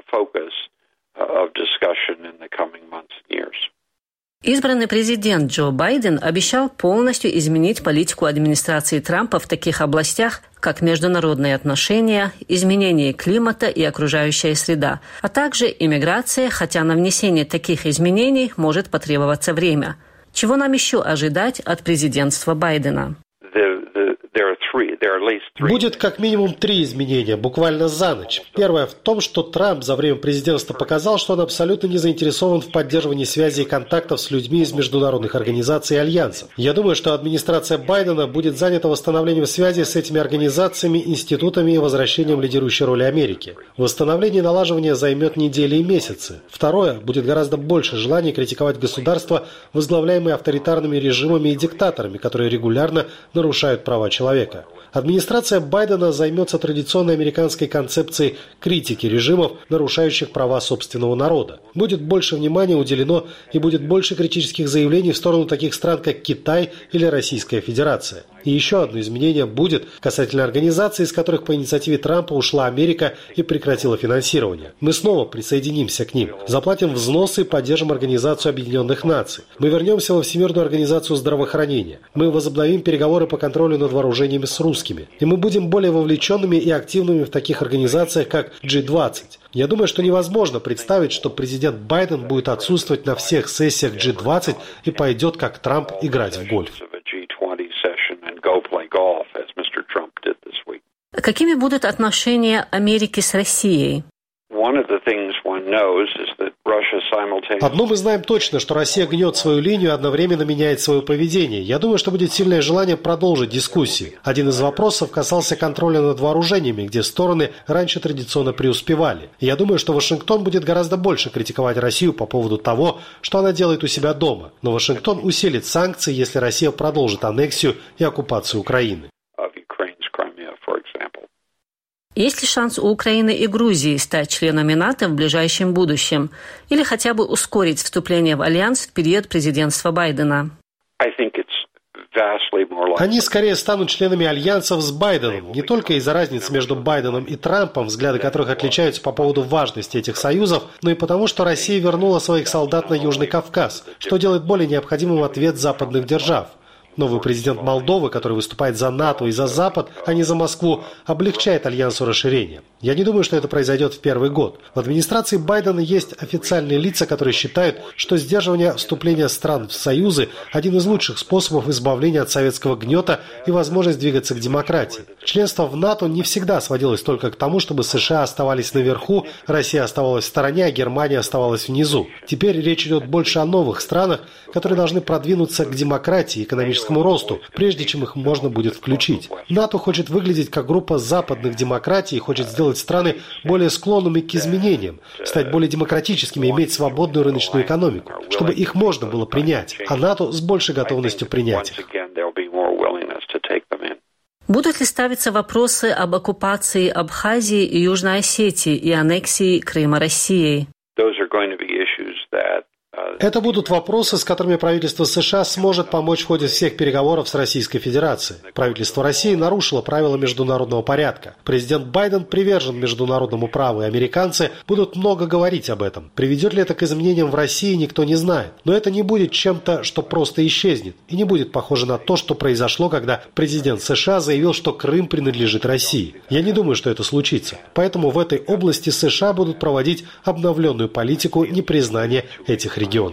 Избранный президент Джо Байден обещал полностью изменить политику администрации Трампа в таких областях, как международные отношения, изменение климата и окружающая среда, а также иммиграция, хотя на внесение таких изменений может потребоваться время. Чего нам еще ожидать от президентства Байдена? Будет как минимум 3 изменения, буквально за ночь. Первое в том, что Трамп за время президентства показал, что он абсолютно не заинтересован в поддерживании связи и контактов с людьми из международных организаций и альянсов. Я думаю, что администрация Байдена будет занята восстановлением связи с этими организациями, институтами и возвращением лидирующей роли Америки. Восстановление и налаживание займет недели и месяцы. Второе, будет гораздо больше желания критиковать государства, возглавляемые авторитарными режимами и диктаторами, которые регулярно нарушают права человека. Администрация Байдена займется традиционной американской концепцией критики режимов, нарушающих права собственного народа. Будет больше внимания уделено и будет больше критических заявлений в сторону таких стран, как Китай или Российская Федерация. И еще одно изменение будет касательно организаций, из которых по инициативе Трампа ушла Америка и прекратила финансирование. Мы снова присоединимся к ним, заплатим взносы и поддержим Организацию Объединенных Наций. Мы вернемся во Всемирную организацию здравоохранения. Мы возобновим переговоры по контролю над вооружениями с русскими. И мы будем более вовлеченными и активными в таких организациях, как G20. Я думаю, что невозможно представить, что президент Байден будет отсутствовать на всех сессиях G20 и пойдет, как Трамп, играть в гольф. Какими будут отношения Америки с Россией? Одно мы знаем точно, что Россия гнет свою линию и одновременно меняет свое поведение. Я думаю, что будет сильное желание продолжить дискуссии. Один из вопросов касался контроля над вооружениями, где стороны раньше традиционно преуспевали. И я думаю, что Вашингтон будет гораздо больше критиковать Россию по поводу того, что она делает у себя дома. Но Вашингтон усилит санкции, если Россия продолжит аннексию и оккупацию Украины. Есть ли шанс у Украины и Грузии стать членами НАТО в ближайшем будущем? Или хотя бы ускорить вступление в альянс в период президентства Байдена? Они скорее станут членами альянсов с Байденом, не только из-за разницы между Байденом и Трампом, взгляды которых отличаются по поводу важности этих союзов, но и потому, что Россия вернула своих солдат на Южный Кавказ, что делает более необходимым ответ западных держав. Новый президент Молдовы, который выступает за НАТО и за Запад, а не за Москву, облегчает альянсу расширения. Я не думаю, что это произойдет в первый год. В администрации Байдена есть официальные лица, которые считают, что сдерживание вступления стран в союзы – один из лучших способов избавления от советского гнета и возможность двигаться к демократии. Членство в НАТО не всегда сводилось только к тому, чтобы США оставались наверху, Россия оставалась в стороне, а Германия оставалась внизу. Теперь речь идет больше о новых странах, которые должны продвинуться к демократии и экономическому росту, прежде чем их можно будет включить. НАТО хочет выглядеть как группа западных демократий и хочет сделать страны более склонными к изменениям, стать более демократическими, иметь свободную рыночную экономику, чтобы их можно было принять, а НАТО с большей готовностью принять их. Будут ли ставиться вопросы об оккупации Абхазии и Южной Осетии и аннексии Крыма Россией? Это будут вопросы, с которыми правительство США сможет помочь в ходе всех переговоров с Российской Федерацией. Правительство России нарушило правила международного порядка. Президент Байден привержен международному праву, и американцы будут много говорить об этом. Приведет ли это к изменениям в России, никто не знает. Но это не будет чем-то, что просто исчезнет. И не будет похоже на то, что произошло, когда президент США заявил, что Крым принадлежит России. Я не думаю, что это случится. Поэтому в этой области США будут проводить обновленную политику непризнания этих регионов.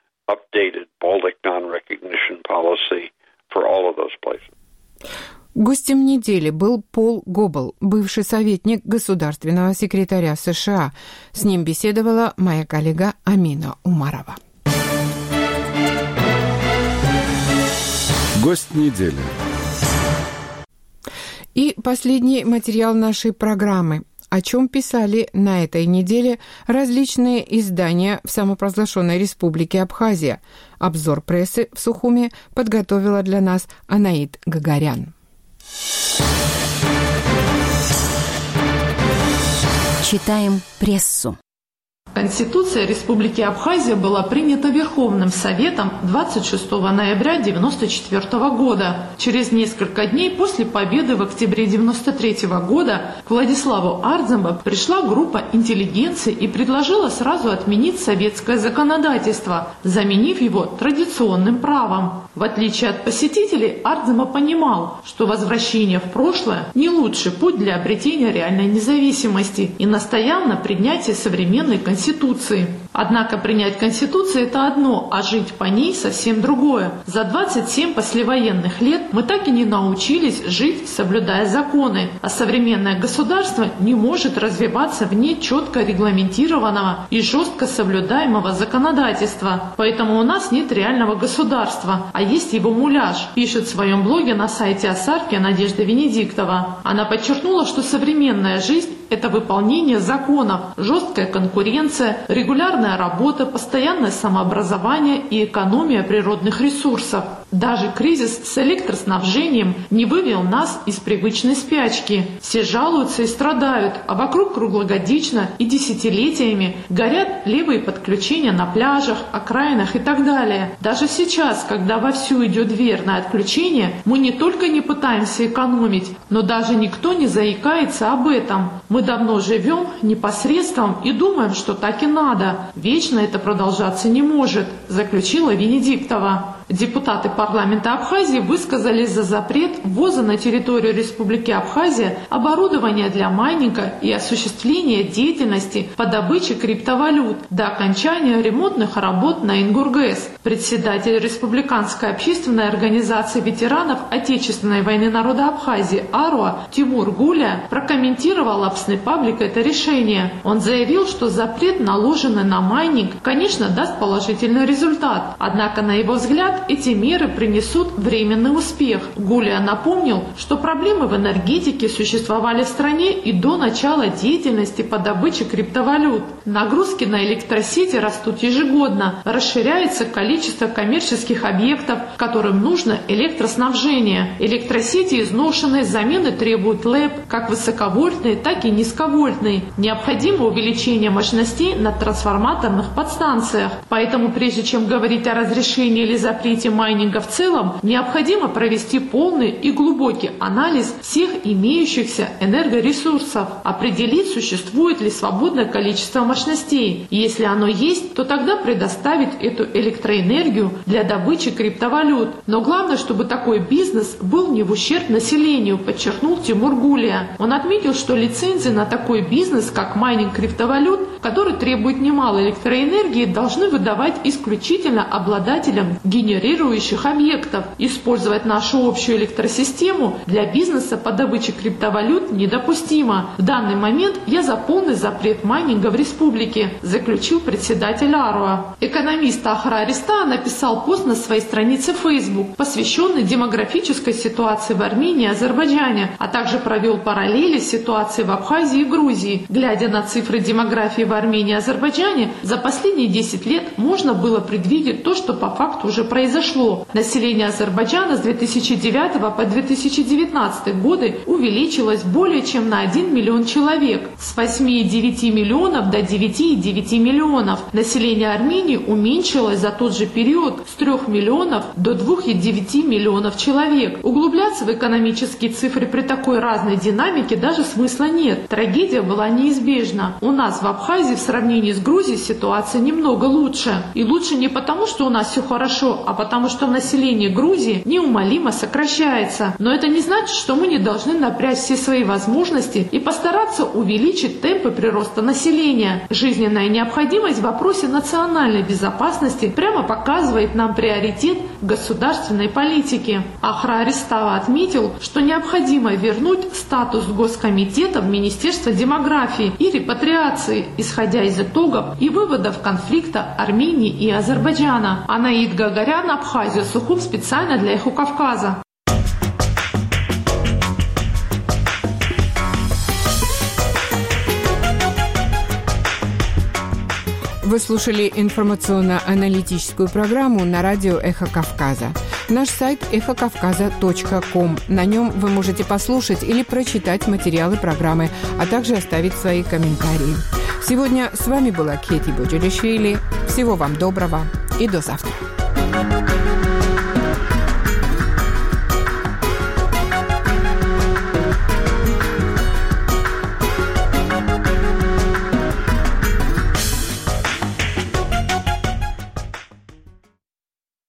Гостем недели был Пол Гоббл, бывший советник государственного секретаря США. С ним беседовала моя коллега Амина Умарова. Гость недели. И последний материал нашей программы. О чем писали на этой неделе различные издания в самопровозглашенной республике Абхазия. Обзор прессы в Сухуми подготовила для нас Анаит Гагарян. Читаем прессу. Конституция Республики Абхазия была принята Верховным Советом 26 ноября 1994 года. Через несколько дней после победы в октябре 1993 года к Владиславу Ардзембо пришла группа интеллигенции и предложила сразу отменить советское законодательство, заменив его традиционным правом. В отличие от посетителей, Ардзембо понимал, что возвращение в прошлое не лучший путь для обретения реальной независимости и настоял на принятии современной Конституции. Однако принять Конституцию – это одно, а жить по ней – совсем другое. За 27 послевоенных лет мы так и не научились жить, соблюдая законы, а современное государство не может развиваться вне четко регламентированного и жестко соблюдаемого законодательства. Поэтому у нас нет реального государства, а есть его муляж, пишет в своем блоге на сайте Асарки Надежда Венедиктова. Она подчеркнула, что современная жизнь – это выполнение законов, жесткая конкуренция, регулярная работа, постоянное самообразование и экономия природных ресурсов. Даже кризис с электроснабжением не вывел нас из привычной спячки. Все жалуются и страдают, а вокруг круглогодично и десятилетиями горят левые подключения на пляжах, окраинах и так далее. Даже сейчас, когда вовсю идет верное отключение, мы не только не пытаемся экономить, но даже никто не заикается об этом. Мы давно живем непосредством и думаем, что так и надо. Вечно это продолжаться не может, заключила Венедиктова. Депутаты парламента Абхазии высказались за запрет ввоза на территорию Республики Абхазия оборудования для майнинга и осуществления деятельности по добыче криптовалют до окончания ремонтных работ на Ингургэс. Председатель Республиканской общественной организации ветеранов Отечественной войны народа Абхазии АРОА Тимур Гуля прокомментировал Апсный паблик это решение. Он заявил, что запрет, наложенный на майнинг, конечно, даст положительный результат. Однако, на его взгляд, эти меры принесут временный успех. Гуля напомнил, что проблемы в энергетике существовали в стране и до начала деятельности по добыче криптовалют. Нагрузки на электросети растут ежегодно, расширяется количество коммерческих объектов, которым нужно электроснабжение. Электросети изношенные, замены требуют ЛЭП, как высоковольтные, так и низковольтные. Необходимо увеличение мощностей на трансформаторных подстанциях. Поэтому, прежде чем говорить о разрешении или запрете майнинга в целом, необходимо провести полный и глубокий анализ всех имеющихся энергоресурсов, определить, существует ли свободное количество мощностей. И если оно есть, то тогда предоставить эту электроэнергию для добычи криптовалют. Но главное, чтобы такой бизнес был не в ущерб населению, подчеркнул Тимур Гулия. Он отметил, что лицензии на такой бизнес, как майнинг криптовалют, который требует немало электроэнергии, должны выдавать исключительно обладателям генерирующих объектов. Использовать нашу общую электросистему для бизнеса по добыче криптовалют недопустимо. В данный момент я за полный запрет майнинга в республике, заключил председатель АРОА. Экономист Ахра Ариста написал пост на своей странице Facebook, посвященный демографической ситуации в Армении и Азербайджане, а также провел параллели с ситуацией в Абхазии и Грузии. Глядя на цифры демографии в Армении и Азербайджане, за последние 10 лет можно было предвидеть то, что по факту уже произошло. Население Азербайджана с 2009 по 2019 годы увеличилось более чем на 1 миллион человек, с 8,9 миллионов до 9,9 миллионов. Население Армении уменьшилось за тот же период с 3 миллионов до 2,9 миллионов человек. Углубляться в экономические цифры при такой разной динамике даже смысла нет. Трагедия была неизбежна. У нас в Абхазии в сравнении с Грузией ситуация немного лучше. И лучше не потому, что у нас все хорошо, а потому что население Грузии неумолимо сокращается. Но это не значит, что мы не должны напрячь все свои возможности и постараться увеличить темпы прироста населения. Жизненная необходимость в вопросе национальной безопасности прямо показывает нам приоритет государственной политики. Ахра Аристава отметил, что необходимо вернуть статус Госкомитета в Министерство демографии и репатриации, исходя из итогов и выводов конфликта Армении и Азербайджана. Анаит Гагарян, Абхазия, Сухум, специально для Эхо Кавказа. Вы слушали информационно-аналитическую программу на радио «Эхо Кавказа». Наш сайт эхокавказа.ком. На нем вы можете послушать или прочитать материалы программы, а также оставить свои комментарии. Сегодня с вами была Кети Боджелишвили. Всего вам доброго и до завтра.